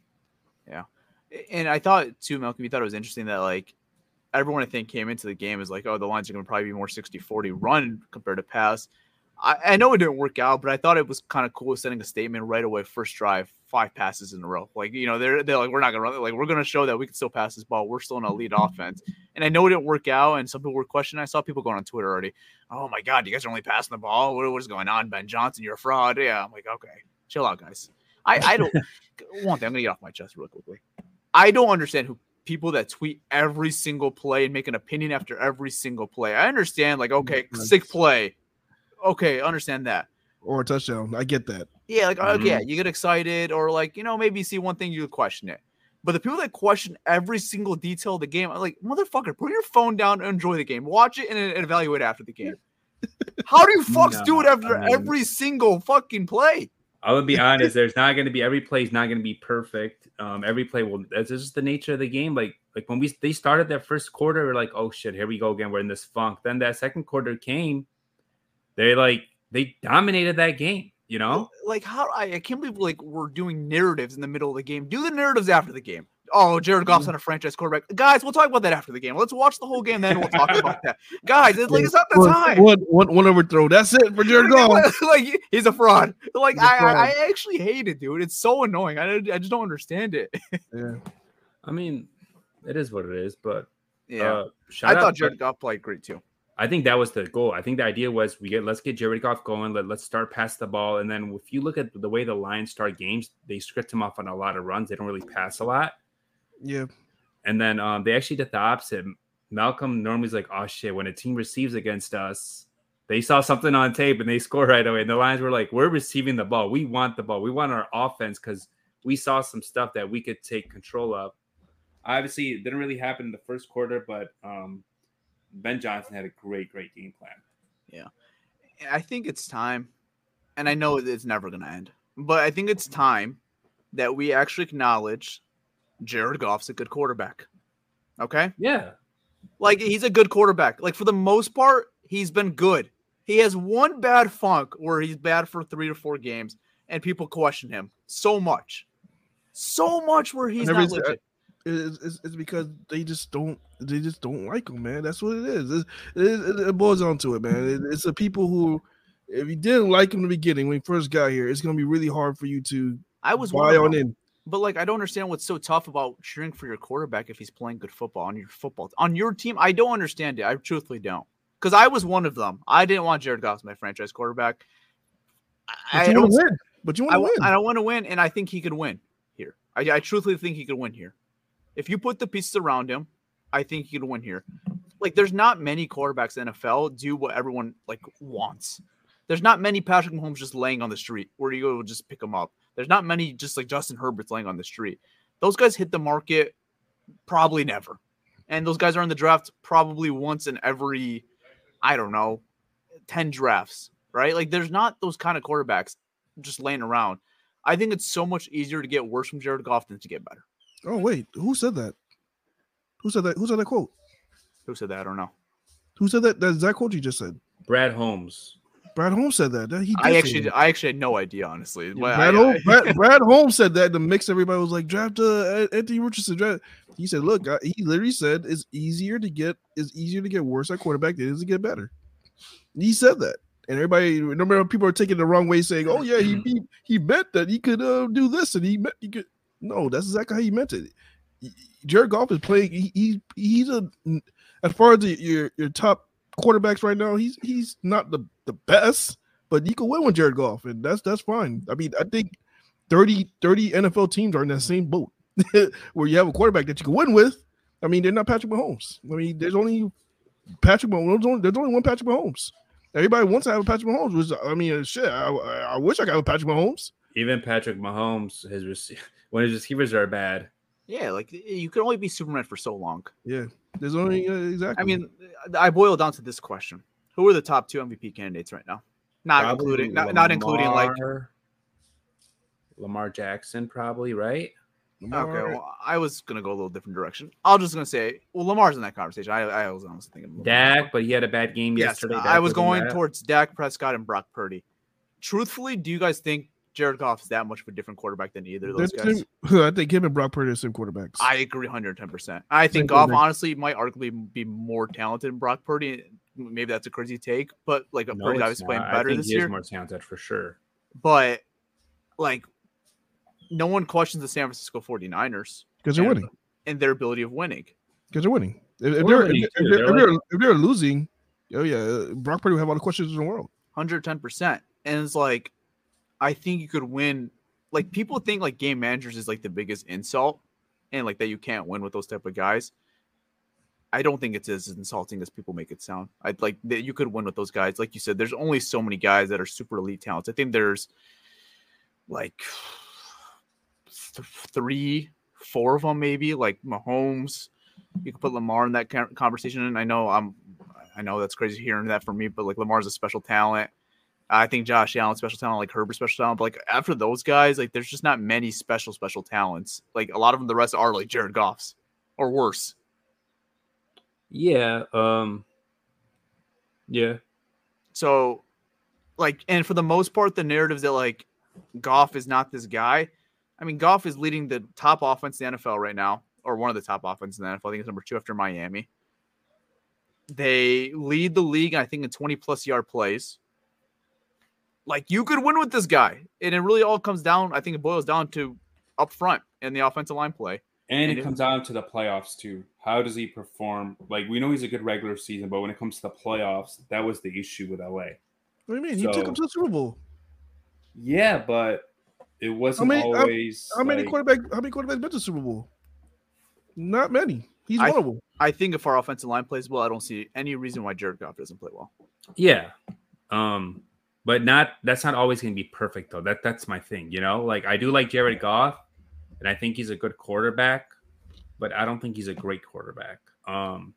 And I thought too, Malcolm, you thought it was interesting that like everyone I think came into the game is like, oh, the Lions are going to probably be more sixty forty run compared to pass. I, I know it didn't work out, but I thought it was kind of cool sending a statement right away, first drive, five passes in a row. Like, you know, they're they're like, we're not going to run. Like, we're going to show that we can still pass this ball. We're still an elite offense. And I know it didn't work out, and some people were questioning. I saw people going on Twitter already. Oh my God, you guys are only passing the ball. What, what is going on, Ben Johnson? You're a fraud. Yeah, I'm like, okay, chill out, guys. I I don't. One thing, I'm going to get off my chest real quickly. I don't understand who people that tweet every single play and make an opinion after every single play. I understand, like, okay, sick play. Okay, understand that. Or a touchdown. I get that. Yeah, like, Mhm. okay, yeah, you get excited or, like, you know, maybe you see one thing, you question it. But the people that question every single detail of the game, I'm like, motherfucker, put your phone down and enjoy the game. Watch it and, and evaluate after the game. How do you fucks No, do it after I mean- every single fucking play? I would be honest. There's not going to be every play is not going to be perfect. Um, every play will. That's just the nature of the game. Like like when we they started that first quarter, we're like, oh shit, here we go again. We're in this funk. Then that second quarter came. They like they dominated that game. You know, Like, how I, I can't believe like we're doing narratives in the middle of the game. Do the narratives after the game. Oh, Jared Goff's not a franchise quarterback. Guys, we'll talk about that after the game. Let's watch the whole game, then we'll talk about that. Guys, it's like it's not the One, time. one, one, one overthrow. That's it for Jared Goff. Like he's a fraud. Like He's a I, fraud. I, I actually hate it, dude. It's so annoying. I, I just don't understand it. Yeah. I mean, it is what it is. But Yeah, uh, I shout out- thought Jared Goff played great too. I think that was the goal. I think the idea was we get let's get Jared Goff going. Let, let's start past the ball. And then if you look at the way the Lions start games, they script him off on a lot of runs. They don't really pass a lot. Yeah. And then um, they actually did the opposite. Malcolm normally is like, oh shit, when a team receives against us, they saw something on tape and they score right away. And the Lions were like, we're receiving the ball. We want the ball. We want our offense because we saw some stuff that we could take control of. Obviously, it didn't really happen in the first quarter, but um, Ben Johnson had a great, great game plan. I think it's time, and I know it's never going to end, but I think it's time that we actually acknowledge Jared Goff's a good quarterback. Okay? Yeah. Like, he's a good quarterback. Like, for the most part, he's been good. He has one bad funk where he's bad for three to four games, and people question him so much. So much where he's Never not said- legit. It's, it's, it's because they just don't they just don't like him, man. That's what it is. It's, it, it, it boils down to it, man. It, it's the people who, if you didn't like him in the beginning when he first got here, it's gonna be really hard for you to I was one buy of on them. in. But, like, I don't understand what's so tough about cheering for your quarterback if he's playing good football on your football on your team. I don't understand it. I truthfully don't. Because I was one of them. I didn't want Jared Goff as my franchise quarterback. But I you don't. want to win. But you I, want to wa- win. I want to win, and I think he could win here. I, I truthfully think he could win here. If you put the pieces around him, I think he could win here. Like, there's not many quarterbacks in the N F L do what everyone like wants. There's not many Patrick Mahomes just laying on the street where you go just pick him up. There's not many just like Justin Herbert's laying on the street. Those guys hit the market probably never. And those guys are in the draft probably once in every, I don't know, ten drafts, right? Like, there's not those kind of quarterbacks just laying around. I think it's so much easier to get worse from Jared Goff than to get better. Oh wait, who said that? Who said that? Who said that quote? Who said that? I don't know. Who said that? That exact quote you just said. Brad Holmes. Brad Holmes said that. That- He did I say actually, that. I actually had no idea, honestly. But Brad, I- Holmes, I- Brad, Brad Holmes said that. The mix, everybody was like, draft uh, Anthony Richardson. Draft. He said, "Look, I, he literally said it's easier to get it's easier to get worse at quarterback than it is to get better." He said that, and everybody remember people are taking it the wrong way, saying, "Oh yeah, he he, he meant that he could uh, do this, and he meant he could." No, that's exactly how he meant it. Jared Goff is playing. He, he he's a as far as the, your your top quarterbacks right now, he's he's not the, the best, but you can win with Jared Goff, and that's that's fine. I mean, I think thirty, thirty N F L teams are in that same boat where you have a quarterback that you can win with. I mean, they're not Patrick Mahomes. I mean, there's only Patrick Mahomes. There's only, there's only one Patrick Mahomes. Everybody wants to have a Patrick Mahomes. Which, I mean, shit. I, I wish I got a Patrick Mahomes. Even Patrick Mahomes, his rece- when his receivers are bad. Yeah, like you can only be Superman for so long. Yeah, there's only uh, exactly. I mean, I boil down to this question: who are the top two M V P candidates right now? Not Probably including, not, Lamar, not including like Lamar Jackson, probably, right? Lamar, okay. Well, I was gonna go a little different direction. I was just gonna say, well, Lamar's in that conversation. I, I was honestly thinking Lamar. Dak, but he had a bad game Yes, yesterday. Dak I was in going that. towards Dak Prescott and Brock Purdy. Truthfully, do you guys think Jared Goff is that much of a different quarterback than either of those That's guys? him- I think him and Brock Purdy are the same quarterbacks. I agree one hundred ten percent. I think Same Goff quarterback. honestly might arguably be more talented than Brock Purdy. Maybe that's a crazy take, but like No, Purdy's it's obviously playing not. I better think this he is year. more talented for sure. But like no one questions the San Francisco forty-niners Because they're and, winning. and their ability of winning. Because they're winning. If, if, We're they're, winning if, too. they're, They're if, they're, like- if they're losing, oh yeah, Brock Purdy would have all the questions in the world. one hundred ten percent. And it's like, I think you could win. Like, people think like game managers is like the biggest insult and like that you can't win with those type of guys. I don't think it's as insulting as people make it sound. I'd like that you could win with those guys. Like you said, there's only so many guys that are super elite talents. I think there's like th- three, four of them maybe. Like Mahomes, you could put Lamar in that con- conversation. And I know I'm, I know that's crazy hearing that from me, but like Lamar's a special talent. I think Josh Allen special talent, like Herbert special talent. But like after those guys, like there's just not many special special talents. Like a lot of them, the rest are like Jared Goff's or worse. Yeah. Um. Yeah. So, like, and for the most part, the narratives that like Goff is not this guy. I mean, Goff is leading the top offense in the N F L right now, or one of the top offenses in the N F L. I think it's number two after Miami. They lead the league, I think, in twenty plus yard plays. Like, you could win with this guy, and it really all comes down. I think it boils down to up front and the offensive line play. And And it it- comes down to the playoffs too. How does he perform? Like, we know he's a good regular season, but when it comes to the playoffs, that was the issue with L A. What do you mean? He So- took him to the Super Bowl. Yeah, but it wasn't many- how- always. How many like- quarterback? How many quarterbacks been to the Super Bowl? Not many. He's I- one of them. I think if our offensive line plays well, I don't see any reason why Jared Goff doesn't play well. Yeah. Um, but not that's not always going to be perfect though. That that's my thing, you know? Like I do like Jared Goff and I think he's a good quarterback, but I don't think he's a great quarterback. Um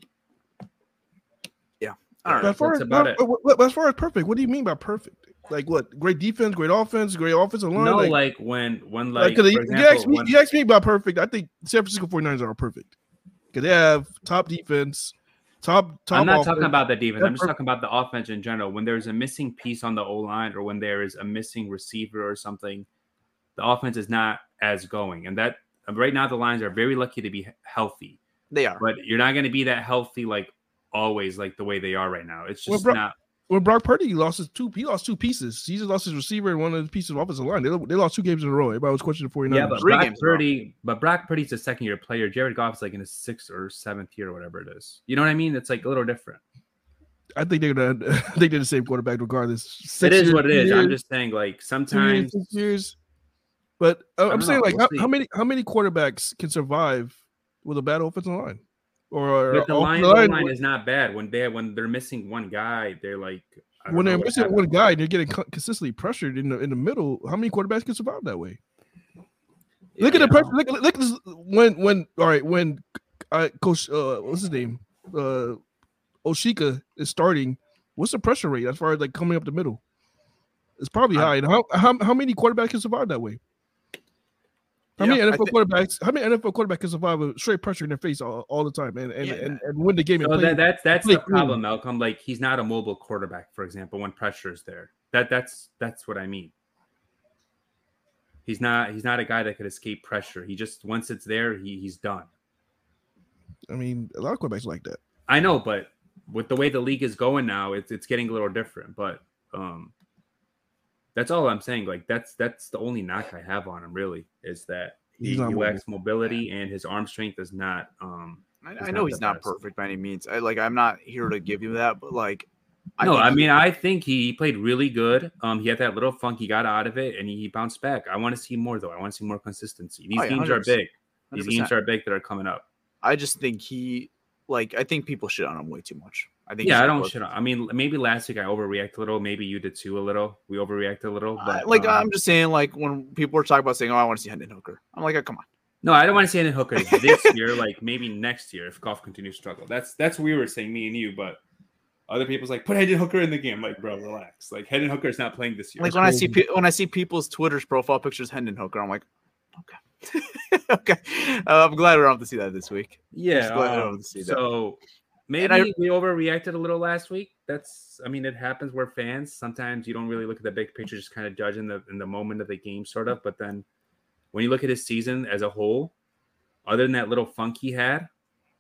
I don't But know. as far that's as, about but- it. but- but as far as perfect, what do you mean by perfect? Like what? Great defense, great offense, great offensive line. no, like, like, when when like, like 'cause for you, example, you asked me, when- you asked me about perfect. I think San Francisco forty-niners are perfect because they have top defense, top top. I'm not offense. talking about the defense. I'm just They're talking about the offense in general. When there's a missing piece on the O line or when there is a missing receiver or something, the offense is not as going. And that right now the Lions are very lucky to be healthy. They are. But you're not going to be that healthy like always like the way they are right now. It's Well, just bro- not. When Brock Purdy lost his two, he lost two pieces. He just lost his receiver and one of the pieces of offensive line. They, they lost two games in a row. Everybody was questioning the forty-niners. Yeah, but Three Brock games in a row. Purdy, but Brock Purdy's a second year player. Jared Goff's like in his sixth or seventh year or whatever it is. You know what I mean? It's like a little different. I think they're gonna. I think they're the same quarterback regardless. Six it is years, what it is. two I'm years, just saying, like two years, sometimes. six years. But uh, I I'm don't saying, know. like, We'll how, see. how many how many quarterbacks can survive with a bad offensive line? Or But the or line, offensive line is not bad. When they when they're missing one guy, they're like I don't when know they're what missing happened. one guy, and they're getting co- consistently pressured in the in the middle. How many quarterbacks can survive that way? Look at Yeah. the pressure. Look, look at this. When when all right when uh, Coach uh, what's his name uh, Oshika is starting. What's the pressure rate as far as like coming up the middle? It's probably I- high. And how, how how many quarterbacks can survive that way? How many Yeah, N F L I thi- quarterbacks? How many N F L quarterbacks can survive with straight pressure in their face all, all the time and and, Yeah. and and win the game? And So play, that, that's that's play the clean. problem, Malcolm. Like he's not a mobile quarterback, for example, when pressure is there. That that's that's what I mean. He's not he's not a guy that could escape pressure. He just once it's there, he he's done. I mean, a lot of quarterbacks like that. I know, but with the way the league is going now, it's it's getting a little different. But um, that's all I'm saying. Like that's that's the only knock I have on him. Really, is that he, he lacks mobility and his arm strength is not. Um, I, I know he's not best. perfect by any means. I like I'm not here to give you that, but like. I no, I mean, he, I think he played really good. Um, he had that little funk. He got out of it, and he, he bounced back. I want to see more, though. I want to see more consistency. These oh, yeah, games are big. These one hundred percent games are big that are coming up. I just think he, like, I think people shit on him way too much. I think. Yeah, I don't shit on. I mean, maybe last week I overreacted a little. Maybe you did too a little. We overreacted a little. But uh, like, um, I'm just saying, like, when people were talking about saying, "Oh, I want to see Hendon Hooker," I'm like, oh, "Come on." No, I don't want to see Hendon Hooker this year. Like, maybe next year if Goff continues to struggle. That's that's what we were saying, me and you, but. Other people's like, put Hendon Hooker in the game. Like, bro, relax. Like, Hendon Hooker is not playing this year. Like when I see pe- when I see people's Twitter's profile pictures, Hendon Hooker, I'm like, okay, okay. Uh, I'm glad we don't have to see that this week. Yeah. Um, so that. maybe I, we overreacted a little last week. That's, I mean, it happens. We're fans. Sometimes you don't really look at the big picture, just kind of judge in the in the moment of the game, sort of. But then when you look at his season as a whole, other than that little funk he had,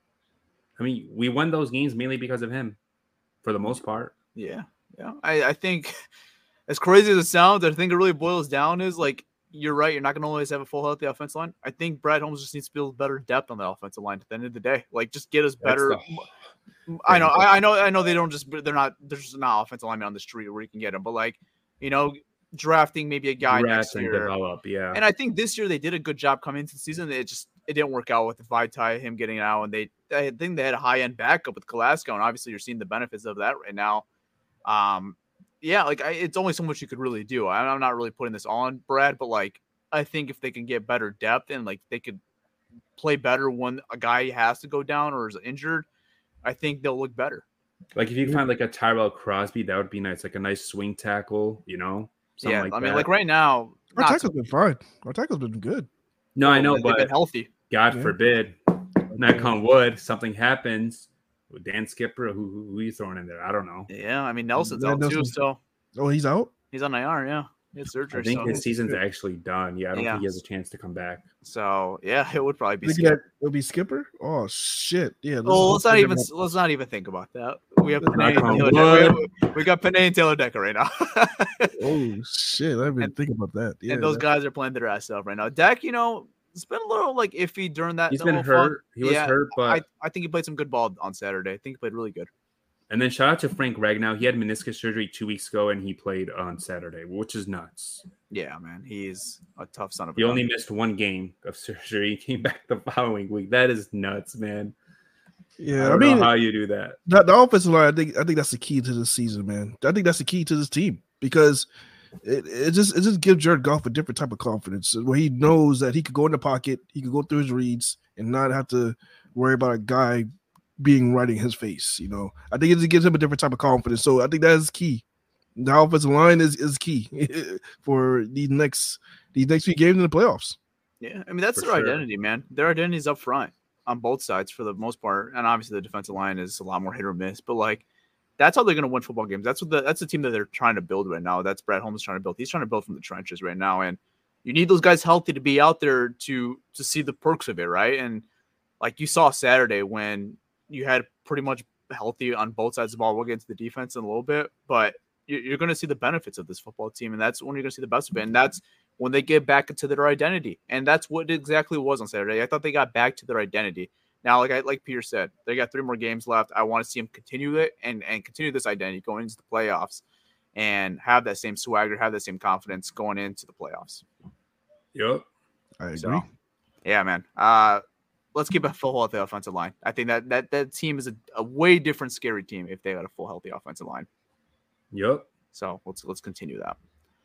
I mean, we won those games mainly because of him. For the most part. Yeah. Yeah. I, I think as crazy as it sounds, I think it really boils down is like, you're right. You're not going to always have a full healthy offensive line. I think Brad Holmes just needs to build better depth on the offensive line at the end of the day. Like just get us better. The... I know, I, I know, I know they don't just, they're not, there's not offensive linemen on the street where you can get them, but like, you know, drafting maybe a guy Draft next year. Develop, yeah. And I think this year they did a good job coming into the season. It just, it didn't work out with the Vitae, him getting out, and they, I think they had a high end backup with Kalasko, and obviously you're seeing the benefits of that right now. Um, yeah, like I, it's only so much you could really do. I, I'm not really putting this on Brad, but like I think if they can get better depth and like they could play better when a guy has to go down or is injured, I think they'll look better. Like if you find like a Tyrell Crosby, that would be nice, like a nice swing tackle, you know. Yeah, like I mean, that. like right now, our tackle's so- been fine. Our tackle's been good. No, I know, they've but been healthy. God yeah. forbid, knock on wood, something happens. Dan Skipper, who who, who are you throwing in there? I don't know. Yeah, I mean Nelson's yeah, out Nelson. too. So oh, he's out. He's on I R. Yeah, he had surgery. I think so. his season's actually done. Yeah, I don't yeah. think he has a chance to come back. So yeah, it would probably be. Skipper. It'll be Skipper. Oh shit! Yeah. Oh, let's not even about... let's not even think about that. We have Panay and Taylor Decker. We, have, we got Panay and Taylor Decker right now. Oh shit! I didn't even think about that. Yeah, and those that... guys are playing their ass off right now. Dak, you know, it's been a little like iffy during that. He's been hurt. Fun. He was yeah, hurt, but I, I think he played some good ball on Saturday. I think he played really good. And then shout out to Frank Ragnow. He had meniscus surgery two weeks ago, and he played on Saturday, which is nuts. Yeah, man, he's a tough son of a He gun. only missed one game of surgery. He came back the following week. That is nuts, man. Yeah, I, don't I mean, know how you do that. The, the offensive line, I think, I think that's the key to this season, man. I think that's the key to this team because it, it just it just gives Jared Goff a different type of confidence where he knows that he could go in the pocket, he could go through his reads, and not have to worry about a guy being right in his face. You know, I think it just gives him a different type of confidence. So I think that is key. The offensive line is, is key for these next these next few games in the playoffs. Yeah, I mean that's For their sure. identity, man. Their identity is up front on both sides for the most part, and obviously the defensive line is a lot more hit or miss. But like, that's how they're going to win football games. That's what the that's the team that they're trying to build right now. That's Brad Holmes trying to build. He's trying to build from the trenches right now, and you need those guys healthy to be out there to to see the perks of it, right? And like you saw Saturday when you had pretty much healthy on both sides of the ball. We'll get into the defense in a little bit, but you're going to see the benefits of this football team, and that's when you're going to see the best of it. And that's when they get back into their identity, and that's what it exactly was on Saturday. I thought they got back to their identity. Now, like I like Peter said, they got three more games left. I want to see them continue it and and continue this identity going into the playoffs, and have that same swagger, have that same confidence going into the playoffs. Yep, I agree. So, yeah, man. Uh, let's keep a full healthy offensive line. I think that that that team is a, a way different, scary team if they got a full healthy offensive line. Yep. So let's let's continue that.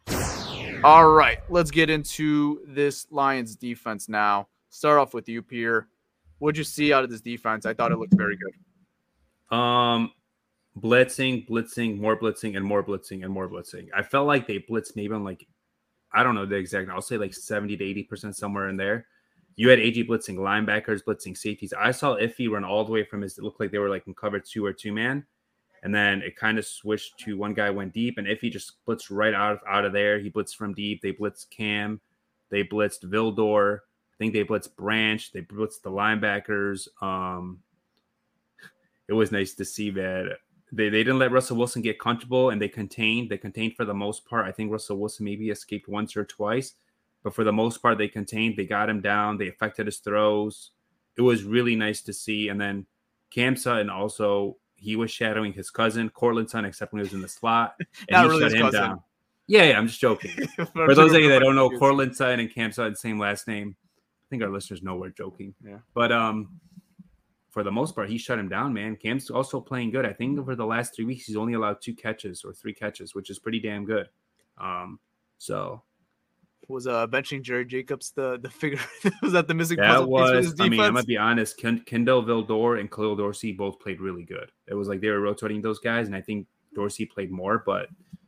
All right, let's get into this Lions defense now. Start off with you, Pierre. What'd you see out of this defense? I thought it looked very good. Um, blitzing, blitzing, more blitzing, and more blitzing, and more blitzing. I felt like they blitzed maybe on like, I don't know the exact, I'll say like seventy to eighty percent somewhere in there. You had A G blitzing linebackers, blitzing safeties. I saw Iffy run all the way from his, it looked like they were like in cover two or two man. And then it kind of switched to one guy went deep, and Iffy just blitzed right out of, out of there. He blitzed from deep. They blitzed Cam. They blitzed Vildor. I think they blitzed Branch. They blitzed the linebackers. Um, it it was nice to see that they, they didn't let Russell Wilson get comfortable, and they contained. They contained for the most part. I think Russell Wilson maybe escaped once or twice, but for the most part, they contained. They got him down. They affected his throws. It was really nice to see. And then Cam Sutton also, he was shadowing his cousin, Cortland Sutton, except when he was in the slot. And Not he really shut his him cousin. down. Yeah, yeah, I'm just joking. For those of you that don't know, Cortland Sutton and Cam Sutton, same last name. I think our listeners know we're joking. Yeah. But um, for the most part, he shut him down, man. Cam's also playing good. I think over the last three weeks, he's only allowed two catches or three catches, which is pretty damn good. Um, so was uh benching Jerry Jacobs the the figure? Was that the missing that puzzle piece for was. his I mean, I'm defense? gonna be honest. Ken, Kendall Vildor and Khalil Dorsey both played really good. It was like they were rotating those guys, and I think Dorsey played more, but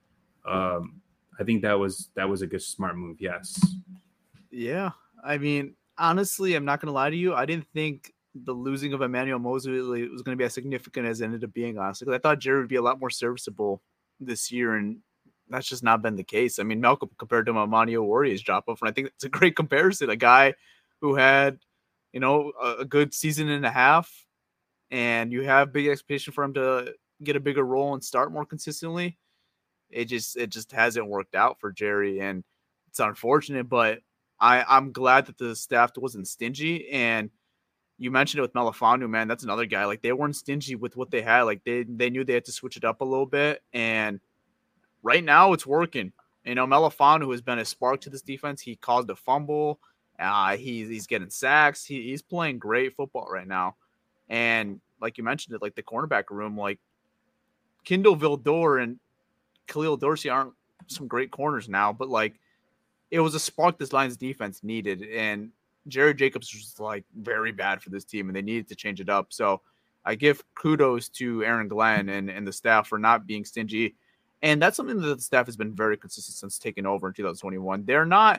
um, I think that was that was a good smart move. Yes. Yeah, I mean, honestly, I'm not gonna lie to you. I didn't think the losing of Emmanuel Mosley was going to be as significant as it ended up being, honestly. Because I thought Jerry would be a lot more serviceable this year, and that's just not been the case. I mean, Malcolm compared to Amani Warrior's drop off, and I think it's a great comparison. A guy who had, you know, a, a good season and a half, and you have big expectation for him to get a bigger role and start more consistently. It just it just hasn't worked out for Jerry, and it's unfortunate. But I I'm glad that the staff wasn't stingy. And you mentioned it with Melifonwu, man. That's another guy. Like, they weren't stingy with what they had. Like, they they knew they had to switch it up a little bit, and right now it's working. You know, Melifonwu has been a spark to this defense. He caused a fumble. Uh, he's he's getting sacks. He, he's playing great football right now. And like you mentioned it, like the cornerback room, like Kendall Vildor and Khalil Dorsey aren't some great corners now, but like it was a spark this Lions defense needed. And Jerry Jacobs was like very bad for this team, and they needed to change it up. So I give kudos to Aaron Glenn and, and the staff for not being stingy. And that's something that the staff has been very consistent since taking over in two thousand twenty-one. They're not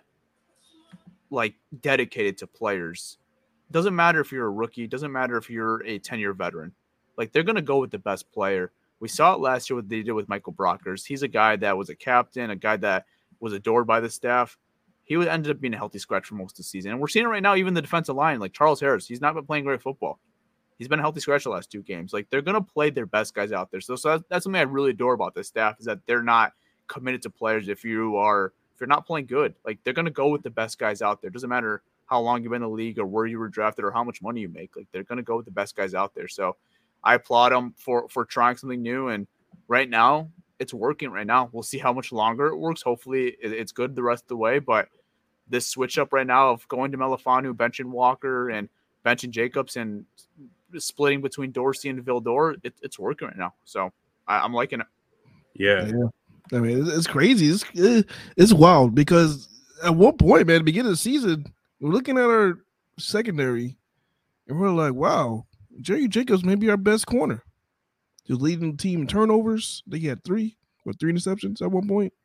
like dedicated to players. Doesn't matter if you're a rookie. Doesn't matter if you're a ten-year veteran. Like, they're going to go with the best player. We saw it last year what they did with Michael Brockers. He's a guy that was a captain, a guy that was adored by the staff. He ended up being a healthy scratch for most of the season. And we're seeing it right now, even the defensive line, like Charles Harris. He's not been playing great football. He's been a healthy scratch the last two games. Like, they're going to play their best guys out there. So, so that's, that's something I really adore about this staff, is that they're not committed to players if you are if you're not playing good. Like, they're going to go with the best guys out there. It doesn't matter how long you've been in the league or where you were drafted or how much money you make. Like, they're going to go with the best guys out there. So I applaud them for, for trying something new. And right now, it's working right now. We'll see how much longer it works. Hopefully it, it's good the rest of the way. But this switch up right now of going to Melifonwu, benching Walker, and benching Jacobs, and splitting between Dorsey and Vildor, it, it's working right now. So I, I'm liking it. Yeah. yeah. I mean, it's, it's crazy. It's, it's wild because at one point, man, at the beginning of the season, we're looking at our secondary, and we're like, wow, Jerry Jacobs may be our best corner. He was leading the team in turnovers. They had three or three interceptions at one point.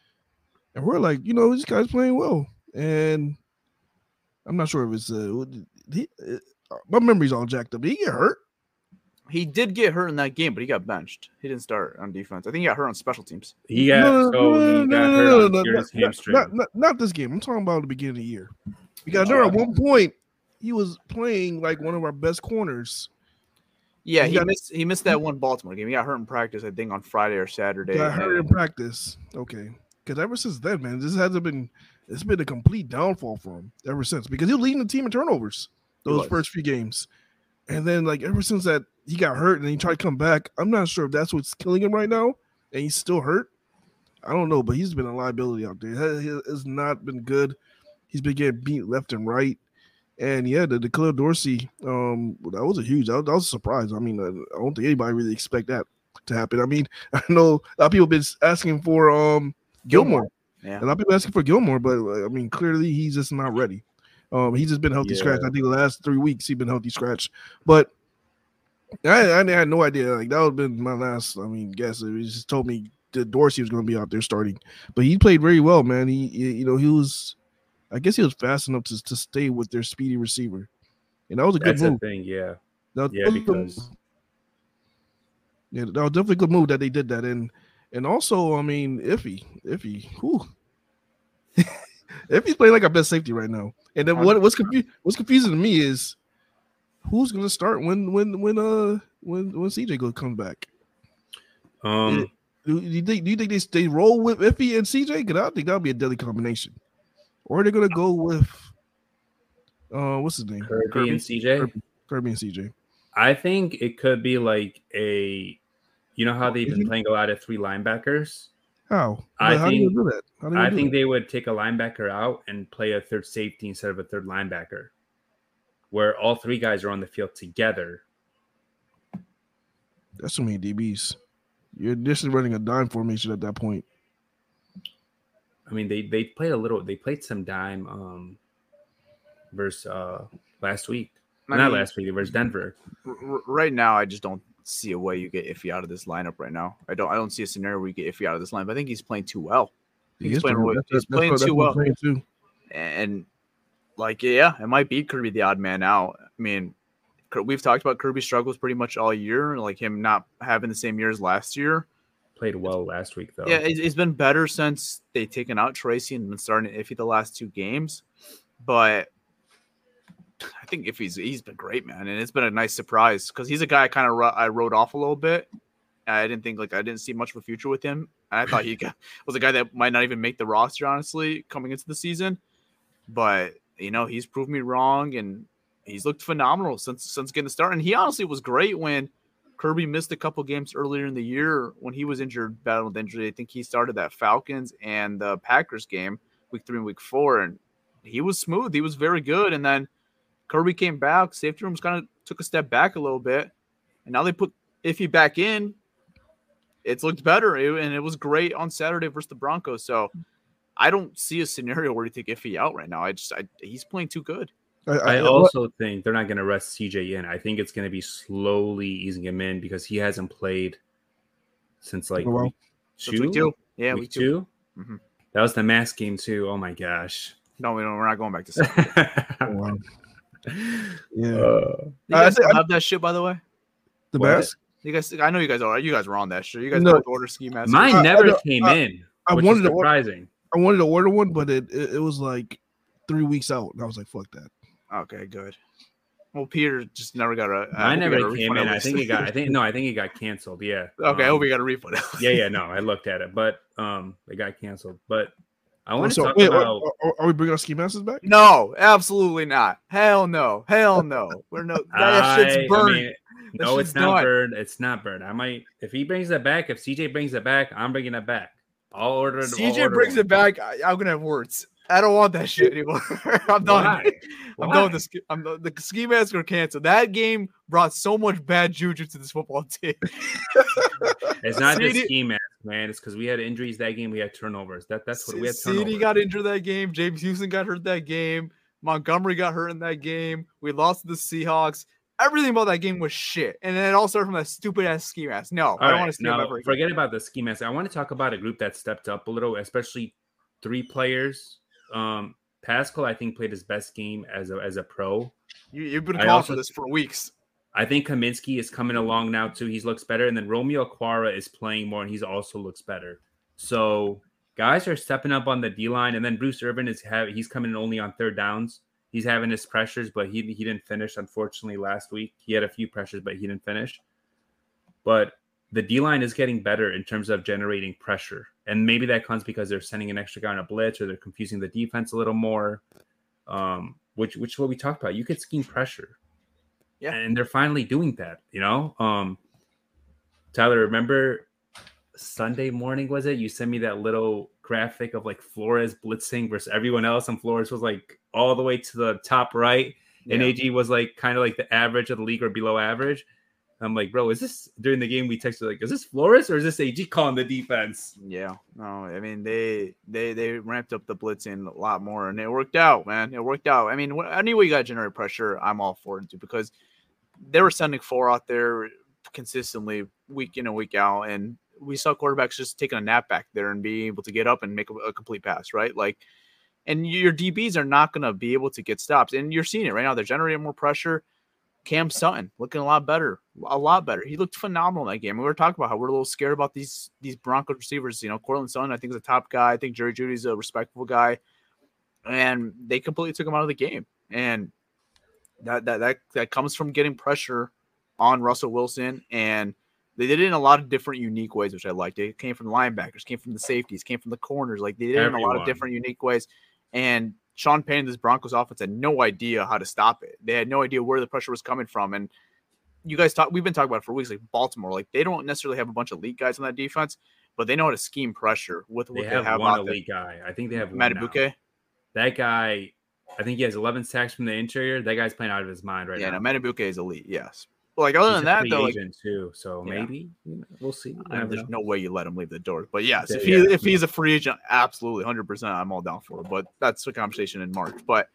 And we're like, you know, this guy's playing well. And I'm not sure if it's uh, he, uh my memory's all jacked up. Did he get hurt? He did get hurt in that game, but he got benched. He didn't start on defense. I think he got hurt on special teams. He got, no, no, so no, he no, got no, hurt no, on no, Pierce's not, hamstring. Not, not, not this game. I'm talking about the beginning of the year. Because there at one point he was playing like one of our best corners. Yeah, he, he got, missed he missed that one Baltimore game. He got hurt in practice, I think, on Friday or Saturday. Got hurt in practice. Okay. Because ever since then, man, this hasn't been it's been a complete downfall for him ever since. Because he was leading the team in turnovers those first few games. And then, like, ever since that he got hurt and he tried to come back, I'm not sure if that's what's killing him right now. And he's still hurt. I don't know, but he's been a liability out there. It's not been good. He's been getting beat left and right. And yeah, the, the Khalil Dorsey, um, that was a huge, that was, that was a surprise. I mean, I don't think anybody really expect that to happen. I mean, I know a lot of people have been asking for um Gilmore. Yeah. A lot of people asking for Gilmore, but I mean, clearly he's just not ready. Um, he's just been healthy yeah. scratch. I think the last three weeks he's been healthy scratch. But I, I had no idea. Like, that would have been my last, I mean, guess. It just told me that Dorsey was going to be out there starting. But he played very well, man. He, you know, he was, I guess he was fast enough to, to stay with their speedy receiver. And that was a good That's move. That's the thing, yeah. That, yeah, because. Yeah, that was definitely a good move that they did that. And and also, I mean, Iffy, Iffy, whew. Iffy's playing like our best safety right now. And then what, what's, confu- what's confusing to me is who's gonna start when when when uh when when C J go come back? Um, do, do you think do you think they they roll with Iffy and C J? Because I think that'll be a deadly combination. Or they're gonna go with uh what's his name? Kirby, Kirby and C J. Kirby, Kirby and C J. I think it could be like a, you know how they've been playing a lot of three linebackers. How? I how think, do you do that? How do you I do think that? they would take a linebacker out and play a third safety instead of a third linebacker, where all three guys are on the field together. That's so many D Bs. You're just running a dime formation at that point. I mean, they they played a little. They played some dime um, versus uh, last week. I Not mean, last week. Versus Denver. R- right now, I just don't see a way you get Iffy out of this lineup right now. I don't. I don't see a scenario where you get Iffy out of this lineup. I think he's playing too well. He He's is playing. playing- well- that's- He's that's playing what- that's too what well. I'm playing too. And like, yeah, it might be Kirby the odd man out. I mean, Kir- we've talked about Kirby's struggles pretty much all year, like him not having the same year as last year. Played well last week though. Yeah, it's, it's been better since they taken out Tracy and been starting Iffy the last two games. But I think Iffy's he's been great, man, and it's been a nice surprise because he's a guy I kind of I wrote off a little bit. I didn't think like I didn't see much of a future with him. And I thought he got, was a guy that might not even make the roster, honestly, coming into the season. But you know, he's proved me wrong, and he's looked phenomenal since since getting the start. And he honestly was great when Kirby missed a couple games earlier in the year when he was injured, battled with injury. I think he started that Falcons and the Packers game, week three and week four, and he was smooth. He was very good. And then Kirby came back. Safety rooms kind of took a step back a little bit, and now they put Iffy back in. It's looked better, it, and it was great on Saturday versus the Broncos. So I don't see a scenario where you take Iffy out right now. I just, I, he's playing too good. I, I also think they're not going to rest C J in. I think it's going to be slowly easing him in because he hasn't played since like Oh, wow. week Since two. week two. Yeah, week week two. two. Mhm. That was the mask game too. Oh my gosh. No, we don't, we're not going back to Saturday. Oh, wow. Yeah. Uh, You guys I think- have that shit, by the way? The what? mask. You guys, I know you guys are. You guys were on that shit. You guys No. both order ski masks. Mine I- never I- came I- in. I which wanted is to order- surprising. I wanted to order one, but it, it it was like three weeks out, and I was like, "Fuck that." Okay, good. Well, Peter just never got a. Uh, Mine hope he got never a came refund in. at I least. think it got. I think no. I think it got canceled. Yeah. Okay, I Um, hope we got a refund. yeah, yeah. No, I looked at it, but um, it got canceled. But I want to So, talk wait, about. are, are- are we bringing our ski masters back? No, absolutely not. Hell no. Hell no. We're no. That I- shit's I burned. mean, That no, shit's it's not done. burned. It's not burned. I might if he brings it back. If C J brings it back, I'm bringing it back. I'll order it. C I'll J order brings one. it back. I, I'm gonna have words. I don't want that shit anymore. I'm done. Why? I'm Why? done with the ski. I'm the, the ski masks are canceled. That game brought so much bad juju to this football team. It's not just C D scheme mask, man. It's because we had injuries that game. We had turnovers. That that's what we had. C D Turnovers. got injured that game. James Houston got hurt that game. Montgomery got hurt in that game. We lost to the Seahawks. Everything about that game was shit. And then it all started from that stupid ass ski mask. No, All I don't right, want to see him now, ever again. forget about the ski mask. I want to talk about a group that stepped up a little, especially three players. Um, Pascal, I think, played his best game as a as a pro. You, you've been I calling also- for this for weeks. I think Kaminsky is coming along now too. He looks better, and then Romeo Aquara is playing more, and he's also looks better. So guys are stepping up on the D line, and then Bruce Irvin is have he's coming in only on third downs. He's having his pressures, but he he didn't finish. Unfortunately, last week he had a few pressures, but he didn't finish. But the D line is getting better in terms of generating pressure, and maybe that comes because they're sending an extra guy on a blitz, or they're confusing the defense a little more. Um, which which is what we talked about. You could scheme pressure. Yeah. And they're finally doing that, you know? Um, Tyler, remember Sunday morning, was it? You sent me that little graphic of like Flores blitzing versus everyone else, and Flores was like all the way to the top right, and Yeah. A G was like kind of like the average of the league or below average. I'm like, bro, is this during the game we texted like, is this Flores or is this A G calling the defense? Yeah, no, I mean they they they ramped up the blitzing a lot more, and it worked out, man. It worked out. I mean, wh- any way you got to generate pressure, I'm all for it too, because they were sending four out there consistently, week in and week out, and we saw quarterbacks just taking a nap back there and being able to get up and make a, a complete pass, right? Like, and your D Bs are not going to be able to get stops, and you're seeing it right now. They're generating more pressure. Cam Sutton looking a lot better, a lot better. He looked phenomenal in that game. We were talking about how we're a little scared about these these Broncos receivers. You know, Cortland Sutton, I think, is a top guy. I think Jerry Judy's a respectable guy, and they completely took him out of the game. And That that that that comes from getting pressure on Russell Wilson, and they did it in a lot of different unique ways, which I liked. It came from the linebackers, came from the safeties, came from the corners. Like they did it in a lot of different unique ways. And Sean Payton and this Broncos offense had no idea how to stop it. They had no idea where the pressure was coming from. And you guys talk, we've been talking about it for weeks, like Baltimore, like they don't necessarily have a bunch of elite guys on that defense, but they know how to scheme pressure with what they they have. have One out elite there. guy. I think they have Madubuike. That guy, I think he has eleven sacks from the interior. That guy's playing out of his mind right yeah, now. Yeah, no, Madubuike is elite. Yes. But like other He's than that, though, like, too. So yeah. maybe you know, we'll see. I mean, there's know. no way you let him leave the door. But yes, if Yeah. he if he's a free agent, absolutely, one hundred percent, I'm all down for it. But that's a conversation in March. But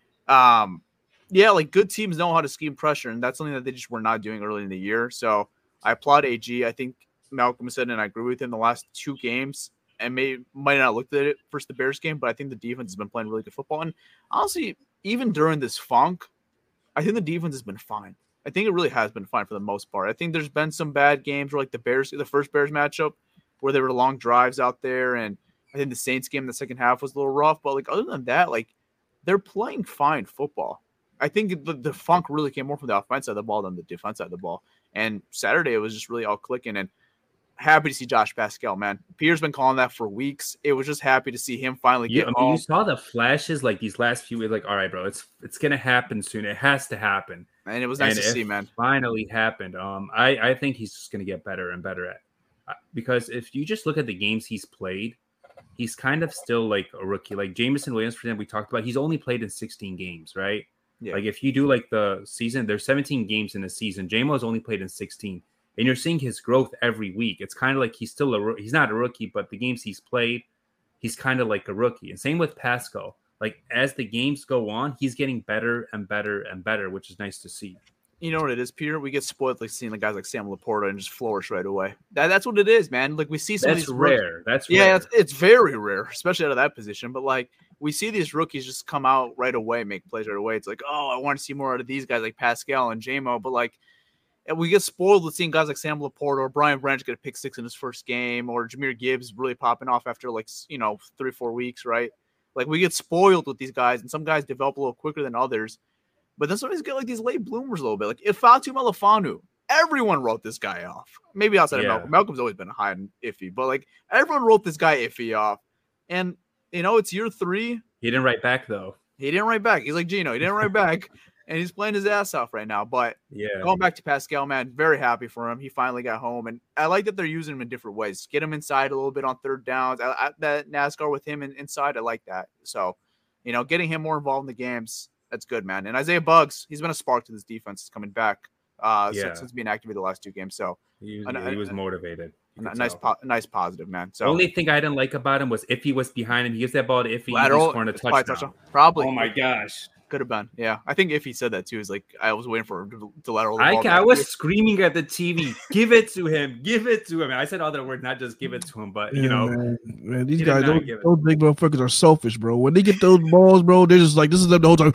um, yeah, like good teams know how to scheme pressure, and that's something that they just were not doing early in the year. So I applaud A G. I think Malcolm said, and I agree with him. The last two games, and may might not looked at it first the Bears game, but I think the defense has been playing really good football. And honestly, even during this funk, I think the defense has been fine. I think it really has been fine for the most part. I think there's been some bad games where like the Bears, the first Bears matchup, where there were long drives out there, and I think the Saints game in the second half was a little rough. But like other than that, like they're playing fine football. I think the, the funk really came more from the offense side of the ball than the defense side of the ball. And Saturday it was just really all clicking, and happy to see Josh Pascal, man. Peter's been calling that for weeks. It was just happy to see him finally Yeah, get I mean, home. you saw the flashes like these last few weeks. Like, all right, bro, it's it's gonna happen soon. It has to happen. And it was nice and to it see, man. Finally happened. Um, I I think he's just gonna get better and better at uh, because if you just look at the games he's played, he's kind of still like a rookie. Like Jameson Williams, for example, we talked about. He's only played in sixteen games, right? Yeah. Like if you do like the season, there's seventeen games in the season. J M O's only played in sixteen. And you're seeing his growth every week. It's kind of like he's still a he's not a rookie, but the games he's played, he's kind of like a rookie. And same with Pascal. Like as the games go on, he's getting better and better and better, which is nice to see. You know what it is, Peter? We get spoiled like seeing the guys like Sam Laporta and just flourish right away. That, that's what it is, man. Like we see some That's of these rare. rookies. That's yeah, rare. it's, it's very rare, especially out of that position. But like we see these rookies just come out right away, make plays right away. It's like, oh, I want to see more out of these guys like Pascal and J M O. But like, and we get spoiled with seeing guys like Sam Laporta or Brian Branch get a pick six in his first game, or Jahmyr Gibbs really popping off after like, you know, three, four weeks, right? Like we get spoiled with these guys, and some guys develop a little quicker than others. But then somebody's get like these late bloomers a little bit. Like Ifeatu Melifonwu, everyone wrote this guy off. Maybe outside Yeah. of Malcolm. Malcolm's always been high and iffy, but like everyone wrote this guy iffy off. And you know, it's year three. He didn't write back though. He didn't write back. He's like Gino. He didn't write back. And he's playing his ass off right now. But Yeah. going back to Pascal, man, very happy for him. He finally got home. And I like that they're using him in different ways. Get him inside a little bit on third downs. I, I, that NASCAR with him in, inside, I like that. So, you know, getting him more involved in the games, that's good, man. And Isaiah Buggs, he's been a spark to this defense. He's coming back uh, Yeah. since, since being activated the last two games. So, He, And- he was and- motivated. You a could nice, tell. po- nice positive, man. So, The only thing I didn't like about him was if he was behind him, he gives that ball to Iffy, he's lateral, scoring a it's probably touchdown. Probably. Oh my gosh. Could have been. Yeah. I think if he said that too, is like, I was waiting for him to, to lateral the I, ball ca- I back. was screaming at the T V, give it to him, give it to him. I said other words, not just give it to him, but you Yeah, know, man, man these he did guys, not those, give it. those big motherfuckers are selfish, bro. When they get those balls, bro, they're just like, this is them the whole time.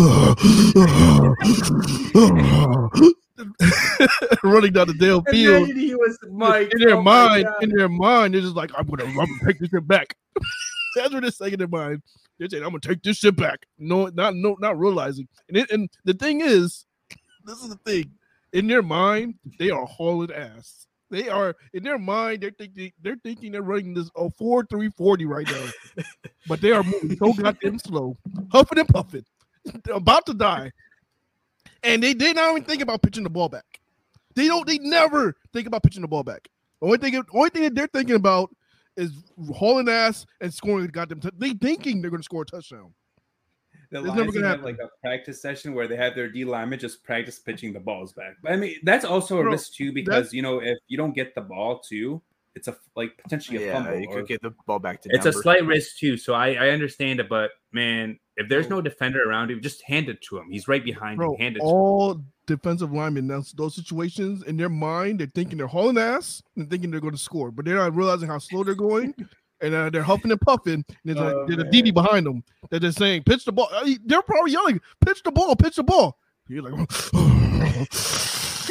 Running down the damn field. And then he was Mike. In their oh my mind, God. in their mind, they're just like, I'm gonna, I'm gonna take this shit back. That's what they're saying in their mind. They're saying, I'm gonna take this shit back. No, not no, not realizing. And it, and the thing is, this is the thing. In their mind, they are hauling ass. They are in their mind. They're thinking they're thinking they're running this oh four three forty right now, but they are moving so goddamn slow, huffing and puffing, they're about to die, and they did not even think about pitching the ball back. They don't. They never think about pitching the ball back. The only thing, only thing that they're thinking about is hauling ass and scoring a goddamn. T- they thinking they're going to score a touchdown. The It's Lions never gonna have happen. like a practice session where they have their D linemen just practice pitching the balls back. But I mean, that's also a Bro, risk too, because you know if you don't get the ball too, it's a like potentially a Yeah, fumble. you or- could get the ball back to It's a Denver. slight risk too, so I, I understand it. But man, if there's no defender around him, just hand it to him. He's right behind Bro, him. Hand it to him. all defensive linemen, that's those situations in their mind, they're thinking they're hauling ass and thinking they're going to score, but they're not realizing how slow they're going, and uh, they're huffing and puffing. And there's, Oh, a, there's a man. D B behind them. They're just saying, "Pitch the ball." Uh, They're probably yelling, "Pitch the ball! Pitch the ball!" You're like,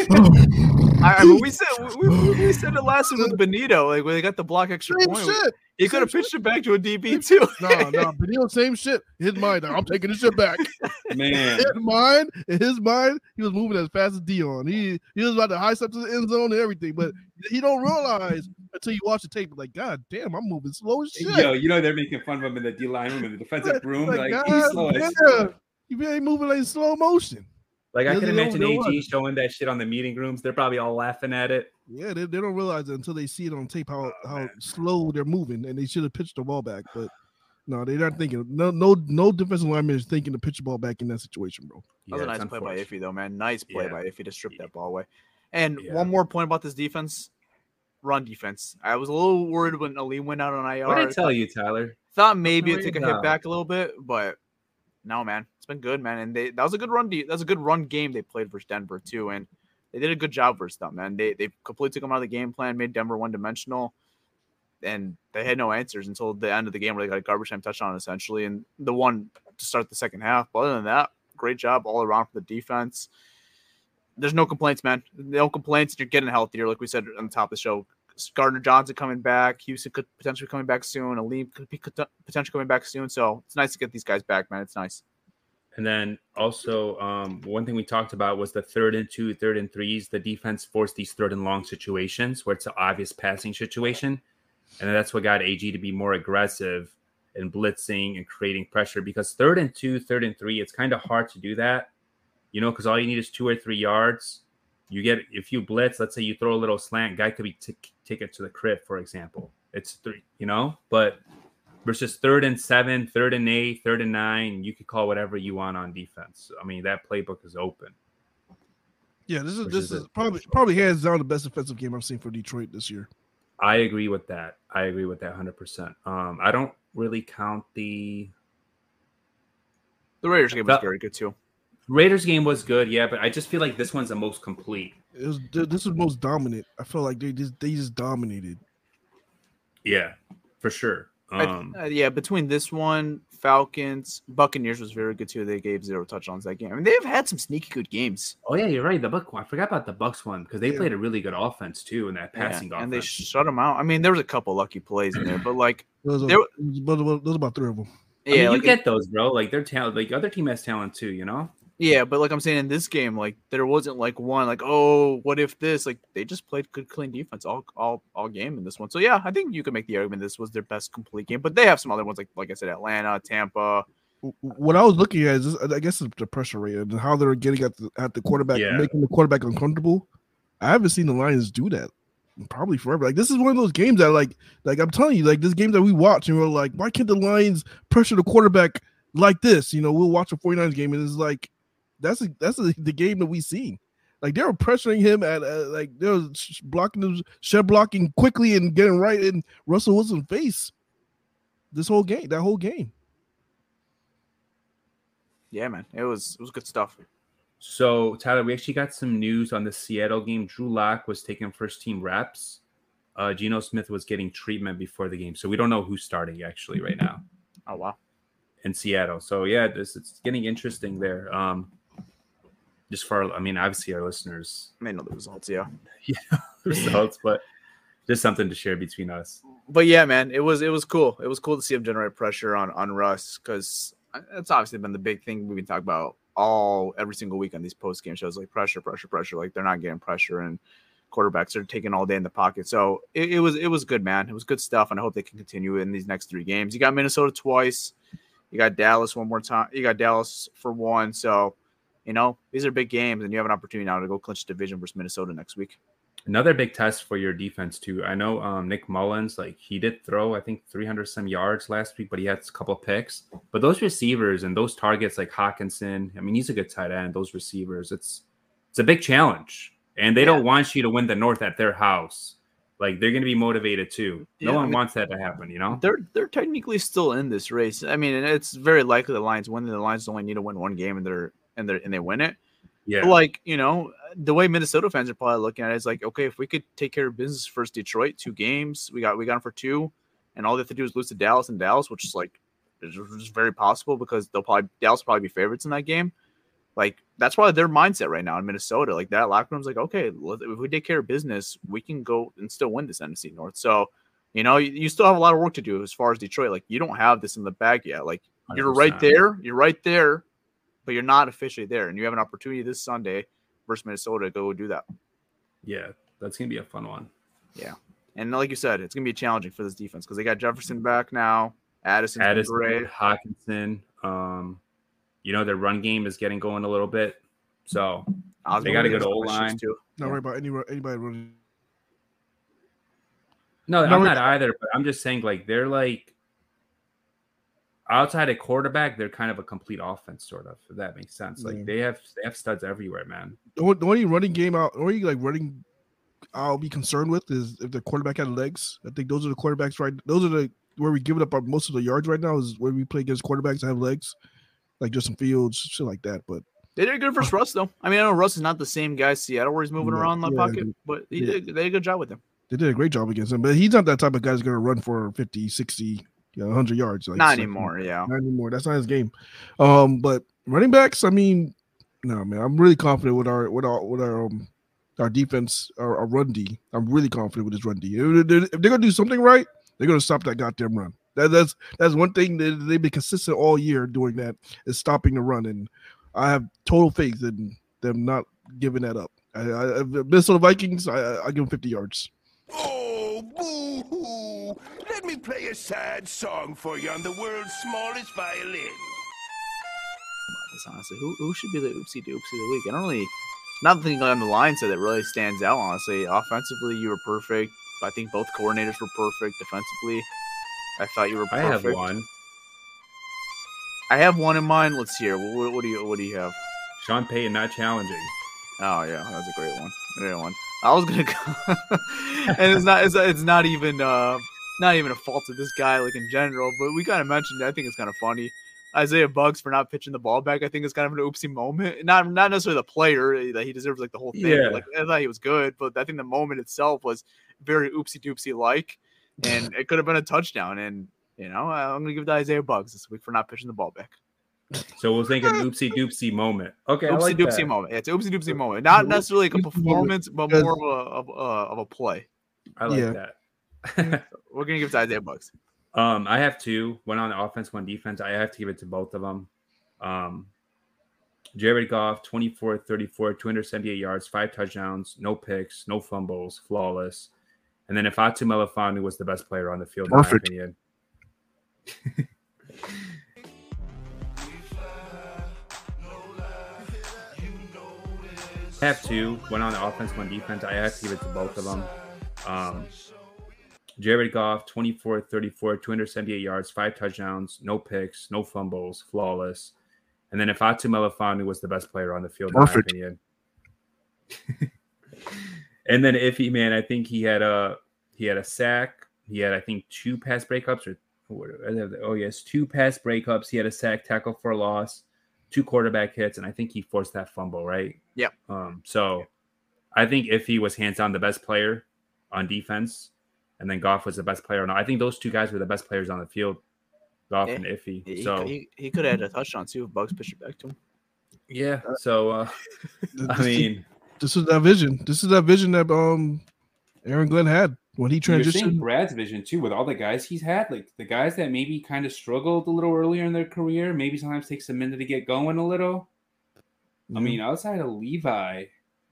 I, I mean, we said we, we, we said it last week with Benito, like when they got the block extra same point. shit. He could have pitched it back to a D B too. No, no, Benito, same shit. His mind, I'm taking this shit back. Man, his mind, in his mind, he was moving as fast as Dion. He he was about to high step to the end zone and everything, but he don't realize until you watch the tape, like, God damn, I'm moving slow as shit. yo, you know they're making fun of him in the D line room in the defensive room. Like, God he's slow as damn, you ain't moving like in slow motion. Like I Yeah, can they don't imagine A G realize. showing that shit on the meeting rooms. They're probably all laughing at it. Yeah, they, they don't realize it until they see it on tape how, Oh, how man. slow they're moving, and they should have pitched the ball back. But no, they're not thinking. No, no, no defensive lineman is thinking to pitch the ball back in that situation, bro. That was Yeah, a it's nice play by unfortunate. Iffy, though, man. Nice play Yeah. by Iffy to strip that ball away. And Yeah. one more point about this defense: run defense. I was a little worried when Ali went out on I R. What did I tell you, Tyler? Thought maybe What's it'd the take a hit radar? back a little bit, but no, man, it's been good, man. And they that was a good run. De- that was a good run game they played versus Denver too, and they did a good job versus them, man. They they completely took them out of the game plan, made Denver one dimensional, and they had no answers until the end of the game where they got a garbage time touchdown essentially, and the one to start the second half. But other than that, great job all around for the defense. There's no complaints, man. No complaints. You're getting healthier, like we said on the top of the show. Gardner Johnson coming back. Houston could potentially be coming back soon. Aleem could be potentially coming back soon. So it's nice to get these guys back, man. It's nice. And then also, um, one thing we talked about was the third and two, third and threes. The defense forced these third and long situations where it's an obvious passing situation. And that's what got A G to be more aggressive in blitzing and creating pressure, because third and two, third and three, it's kind of hard to do that, you know, because all you need is two or three yards. You get, if you blitz, let's say you throw a little slant, guy could be t- take it to the crib, for example. It's three, you know, but versus third and seven, third and eight, third and nine, you could call whatever you want on defense. I mean, that playbook is open. Yeah, this is Which this is is a- probably probably hands down the best defensive game I've seen for Detroit this year. I agree with that. I agree with that one hundred percent. Um, I don't really count the The Raiders game was That- very good too. Raiders game was good, yeah, but I just feel like this one's the most complete. It was this was most dominant. I felt like they just they just dominated. Yeah, for sure. I- Um, uh, yeah, between this one, Falcons, Buccaneers was very good too. They gave zero touchdowns that game. I mean, they've had some sneaky good games. oh yeah, you're right. The Buck one. I forgot about the Bucks one because they Yeah. played a really good offense too in that Yeah, passing and they offense. shut them out. I mean, there was a couple lucky plays in there, but like, There was, a, There- there was- there was about three of them. I mean, yeah, you like, get those, bro. Like they're talent. Like other team has talent too, you know. yeah, but like I'm saying in this game, like there wasn't like one like, oh, what if this? Like they just played good, clean defense all all all game in this one. So yeah, I think you could make the argument this was their best complete game. But they have some other ones like like I said, Atlanta, Tampa. What I was looking at is, this, I guess, it's the pressure rate and how they're getting at the, at the quarterback, Yeah. making the quarterback uncomfortable. I haven't seen the Lions do that in probably forever. Like this is one of those games that, like, like I'm telling you, like this game that we watch and we're like, why can't the Lions pressure the quarterback like this? You know, we'll watch a 49ers game and it's like, that's a, that's a, the game that we seen. Like they were pressuring him at uh, like they were sh- blocking him, shed blocking quickly and getting right in Russell Wilson's face. This whole game, that whole game. Yeah, man, it was it was good stuff. So Tyler, we actually got some news on the Seattle game. Drew Lock was taking first team reps. Uh, Geno Smith was getting treatment before the game, so we don't know who's starting actually right now Oh wow. in Seattle. So yeah, this it's getting interesting there. Um, just for our, I mean, obviously our listeners I may know the results, yeah. results, but just something to share between us. But yeah, man, it was it was cool. It was cool to see him generate pressure on on Russ because that's obviously been the big thing we've been talking about all every single week on these post game shows. Like pressure, pressure, pressure. Like they're not getting pressure, and quarterbacks are taking all day in the pocket. So it, it was it was good, man. It was good stuff, and I hope they can continue it in these next three games. You got Minnesota twice. You got Dallas one more time. You got Dallas for one. So you know these are big games, and you have an opportunity now to go clinch the division versus Minnesota next week. Another big test for your defense too. I know um, Nick Mullins, like he did throw, I think three hundred some yards last week, but he had a couple of picks. But those receivers and those targets like Hawkinson, I mean, he's a good tight end. Those receivers, it's it's a big challenge, and they Yeah. don't want you to win the North at their house. Like they're going to be motivated too. No Yeah, one I mean- wants that to happen, you know. They're they're technically still in this race. I mean, and it's very likely the Lions win. The Lions only need to win one game, and they're and they are and they win it. Yeah, But like, you know, the way Minnesota fans are probably looking at it is like, okay, if we could take care of business first, Detroit, two games, we got we got them for two, and all they have to do is lose to Dallas and Dallas, which is like is just very possible because they'll probably Dallas will probably be favorites in that game. Like that's probably their mindset right now in Minnesota. Like that locker room's like, okay, let- if we take care of business, we can go and still win this N F C North. So You know, you, you still have a lot of work to do as far as Detroit. Like, you don't have this in the bag yet. Like, you're one hundred percent. right there. You're right there, but you're not officially there. And you have an opportunity this Sunday versus Minnesota to go do that. Yeah, that's going to be a fun one. Yeah. And like you said, it's going to be challenging for this defense because they got Jefferson back now. Addison's Addison, great. Hawkinson. Um, you know, their run game is getting going a little bit. So Osborne they got a good has O issues line. too. Not Yeah. worried about any anybody running. No, No, I'm we're- not either, but I'm just saying, like, they're like outside of quarterback, they're kind of a complete offense, sort of, if that makes sense. Like Yeah. they have they have studs everywhere, man. The only- the only running game out, the only like running I'll be concerned with is if the quarterback had legs. I think those are the quarterbacks, right? Those are the where we give it up our most of the yards right now is where we play against quarterbacks that have legs, like Justin Fields, shit like that. But They did good versus Russ, though. I mean, I know Russ is not the same guy Seattle where he's moving Yeah, around in the yeah, pocket, but he yeah. did, they did a good job with him. they did a great job against him. But he's not that type of guy that's going to run for fifty, sixty, you know, one hundred yards. Like, Not it's like- anymore, yeah. Not anymore. That's not his game. Um, but running backs, I mean, no, man, I'm really confident with our with our with our um, our defense, our, our run D. I'm really confident with this run D. If they're, if they're gonna do something right, they're gonna stop that goddamn run. That, that's that's one thing that they've been consistent all year doing. That is stopping the run, and I have total faith in them not giving that up. I, I, Minnesota Vikings, I, I give them fifty yards. Oh, boo-hoo. Let me play a sad song for you on the world's smallest violin. This, honestly, who who should be the oopsie doopsie of the week? I don't really, nothing on the line said that really stands out. Honestly, offensively, you were perfect. I think both coordinators were perfect. Defensively, I thought you were I perfect. have one. I have one in mind. Let's hear. What, what do you What do you have? Sean Payton not challenging. Oh yeah, that's a great one. Great one. I was gonna go, and it's not. It's, it's not even. Uh, not even a fault of this guy, like in general. But we kind of mentioned it. I think it's kind of funny. Isaiah Bugs for not pitching the ball back. I think it's kind of an oopsie moment. Not not necessarily the player that he deserves like the whole thing. Yeah. But, like I thought he was good, but I think the moment itself was very oopsie doopsie like, and it could have been a touchdown. And you know, I'm gonna give it to Isaiah Bugs this week for not pitching the ball back. So we'll think an oopsie doopsie moment. Okay, I Oopsie like doopsie that. moment. Yeah, it's an oopsie doopsie moment. Not necessarily like a Oopsie moment, performance, but because- more of a of, uh, of a play. I like Yeah. that. We're gonna give it to Isaiah Bugs. Um, I have two. One on offense, one defense. I have to give it to both of them. Um, Jared Goff, twenty-four thirty-four, two hundred seventy-eight yards, five touchdowns, no picks, no fumbles, flawless. And then Ifeatu Melifonwu was the best player on the field, Perfect. in my opinion. I have two. One on the offense, one defense. I have to give it to both of them. Um, Jared Goff, twenty-four thirty-four, two hundred seventy-eight yards, five touchdowns, no picks, no fumbles, flawless. And then Ifeatu Melifonwu was the best player on the field, Perfect. in my opinion. And then Iffy, man, I think he had a he had a sack. He had, I think, two pass breakups or oh yes, two pass breakups. He had a sack, tackle for a loss, two quarterback hits, and I think he forced that fumble, right? Yep. Um, so I think Iffy was hands down the best player on defense, and then Goff was the best player. No, I think those two guys were the best players on the field, Goff Yeah. and Iffy. He, So he, he could have had a touchdown too if Bugs pitched it back to him. yeah, so uh, I This is- mean, this is that vision. This is that vision that um Aaron Glenn had when he You're seeing transitioned. Brad's vision too with all the guys he's had, like the guys that maybe kind of struggled a little earlier in their career, maybe sometimes takes a minute to get going a little. I mean, outside of Levi,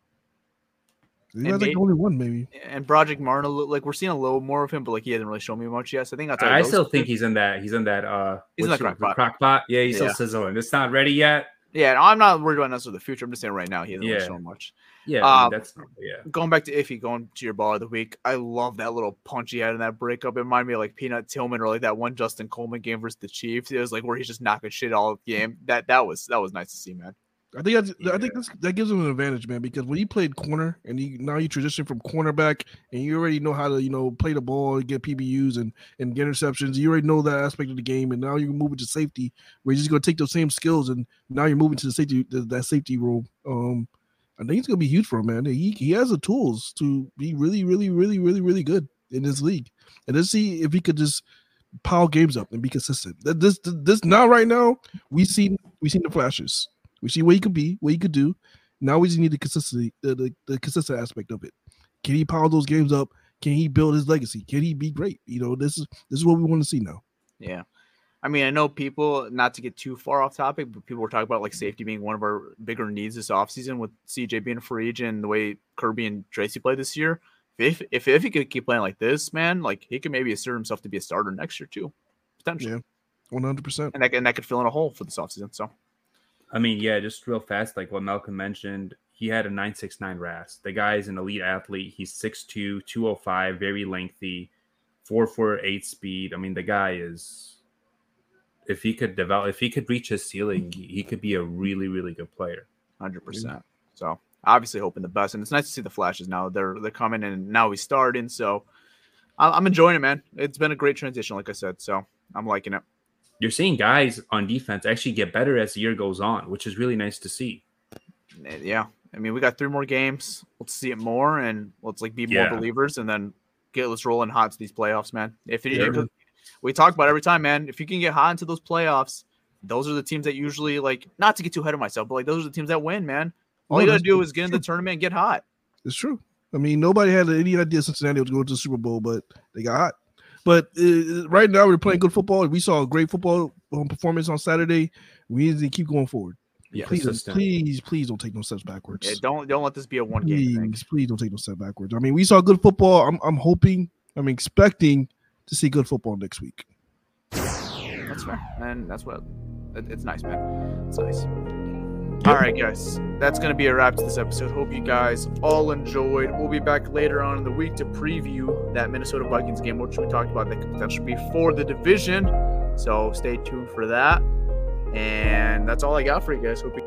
He was like maybe- the only one, maybe. And Broderick Martin, like we're seeing a little more of him, but like he hasn't really shown me much yet. So I think that's. I still think he's in that. He's in that. Uh, He's in what's that it- crock pot. crock pot. Yeah, he's Yeah. still sizzling. It's not ready yet. Yeah, no, I'm not worried about necessarily the future. I'm just saying right now he hasn't really Yeah. shown much. Yeah, I mean, Um, that's yeah. Going back to Iffy, going to your ball of the week, I love that little punch he had in that breakup. It reminded me of like Peanut Tillman or like that one Justin Coleman game versus the Chiefs. It was like where he's just knocking shit all game. That that was that was nice to see, man. I think that's, I think that's, that gives him an advantage, man, because when he played corner and he now you transition from cornerback and you already know how to, you know, play the ball, get P B Us and, and get interceptions. You already know that aspect of the game, and now you're moving to safety where you're just gonna take those same skills and now you're moving to the safety the, that safety role. Um, I think it's gonna be huge for him, man. He he has the tools to be really, really, really, really, really good in this league. And let's see if he could just pile games up and be consistent. That this this now right now we seen we seen the flashes. We see what he could be, what he could do. Now we just need the consistency, the, the, the consistent aspect of it. Can he power those games up? Can he build his legacy? Can he be great? You know, this is this is what we want to see now. Yeah. I mean, I know people, not to get too far off topic, but people were talking about like safety being one of our bigger needs this offseason with C J being a free agent and the way Kirby and Tracy played this year. If, if if he could keep playing like this, man, like he could maybe assert himself to be a starter next year too, potentially. Yeah, one hundred percent. And that, and that could fill in a hole for this offseason. So, I mean, yeah, just real fast, like what Malcolm mentioned, he had a nine six nine R A S. The guy is an elite athlete. He's six two, two oh five, very lengthy, four four eight speed. I mean, the guy is... If he could develop, if he could reach his ceiling, he, he could be a really, really good player. one hundred percent. So obviously hoping the best, and it's nice to see the flashes now. They're they're coming, and now he's starting. So I'm enjoying it, man. It's been a great transition, like I said. So I'm liking it. You're seeing guys on defense actually get better as the year goes on, which is really nice to see. Yeah, I mean, we got three more games. Let's see it more, and let's like be more Yeah. believers, and then get let's roll in hot to these playoffs, man. If it, Yeah. we talk about it every time, man. If you can get hot into those playoffs, those are the teams that usually, like, not to get too ahead of myself, but like those are the teams that win, man. All Oh, you gotta that's do true. is get in the tournament and get hot. It's true. I mean, nobody had any idea Cincinnati was going to the Super Bowl, but they got hot. But uh, right now, we're playing good football. We saw a great football um, performance on Saturday. We need to keep going forward. Yeah, please, consistent. please, please don't take no steps backwards. Yeah, don't don't let this be a one game thing. Please, please don't take no step backwards. I mean, we saw good football. I'm, I'm hoping, I'm expecting to see good football next week. That's fair, and that's what it, it's nice, man. It's nice. All right, guys, that's gonna be a wrap to this episode. Hope you guys all enjoyed. We'll be back later on in the week to preview that Minnesota Vikings game, which we talked about that could potentially be for the division. So stay tuned for that. And that's all I got for you guys. Hope you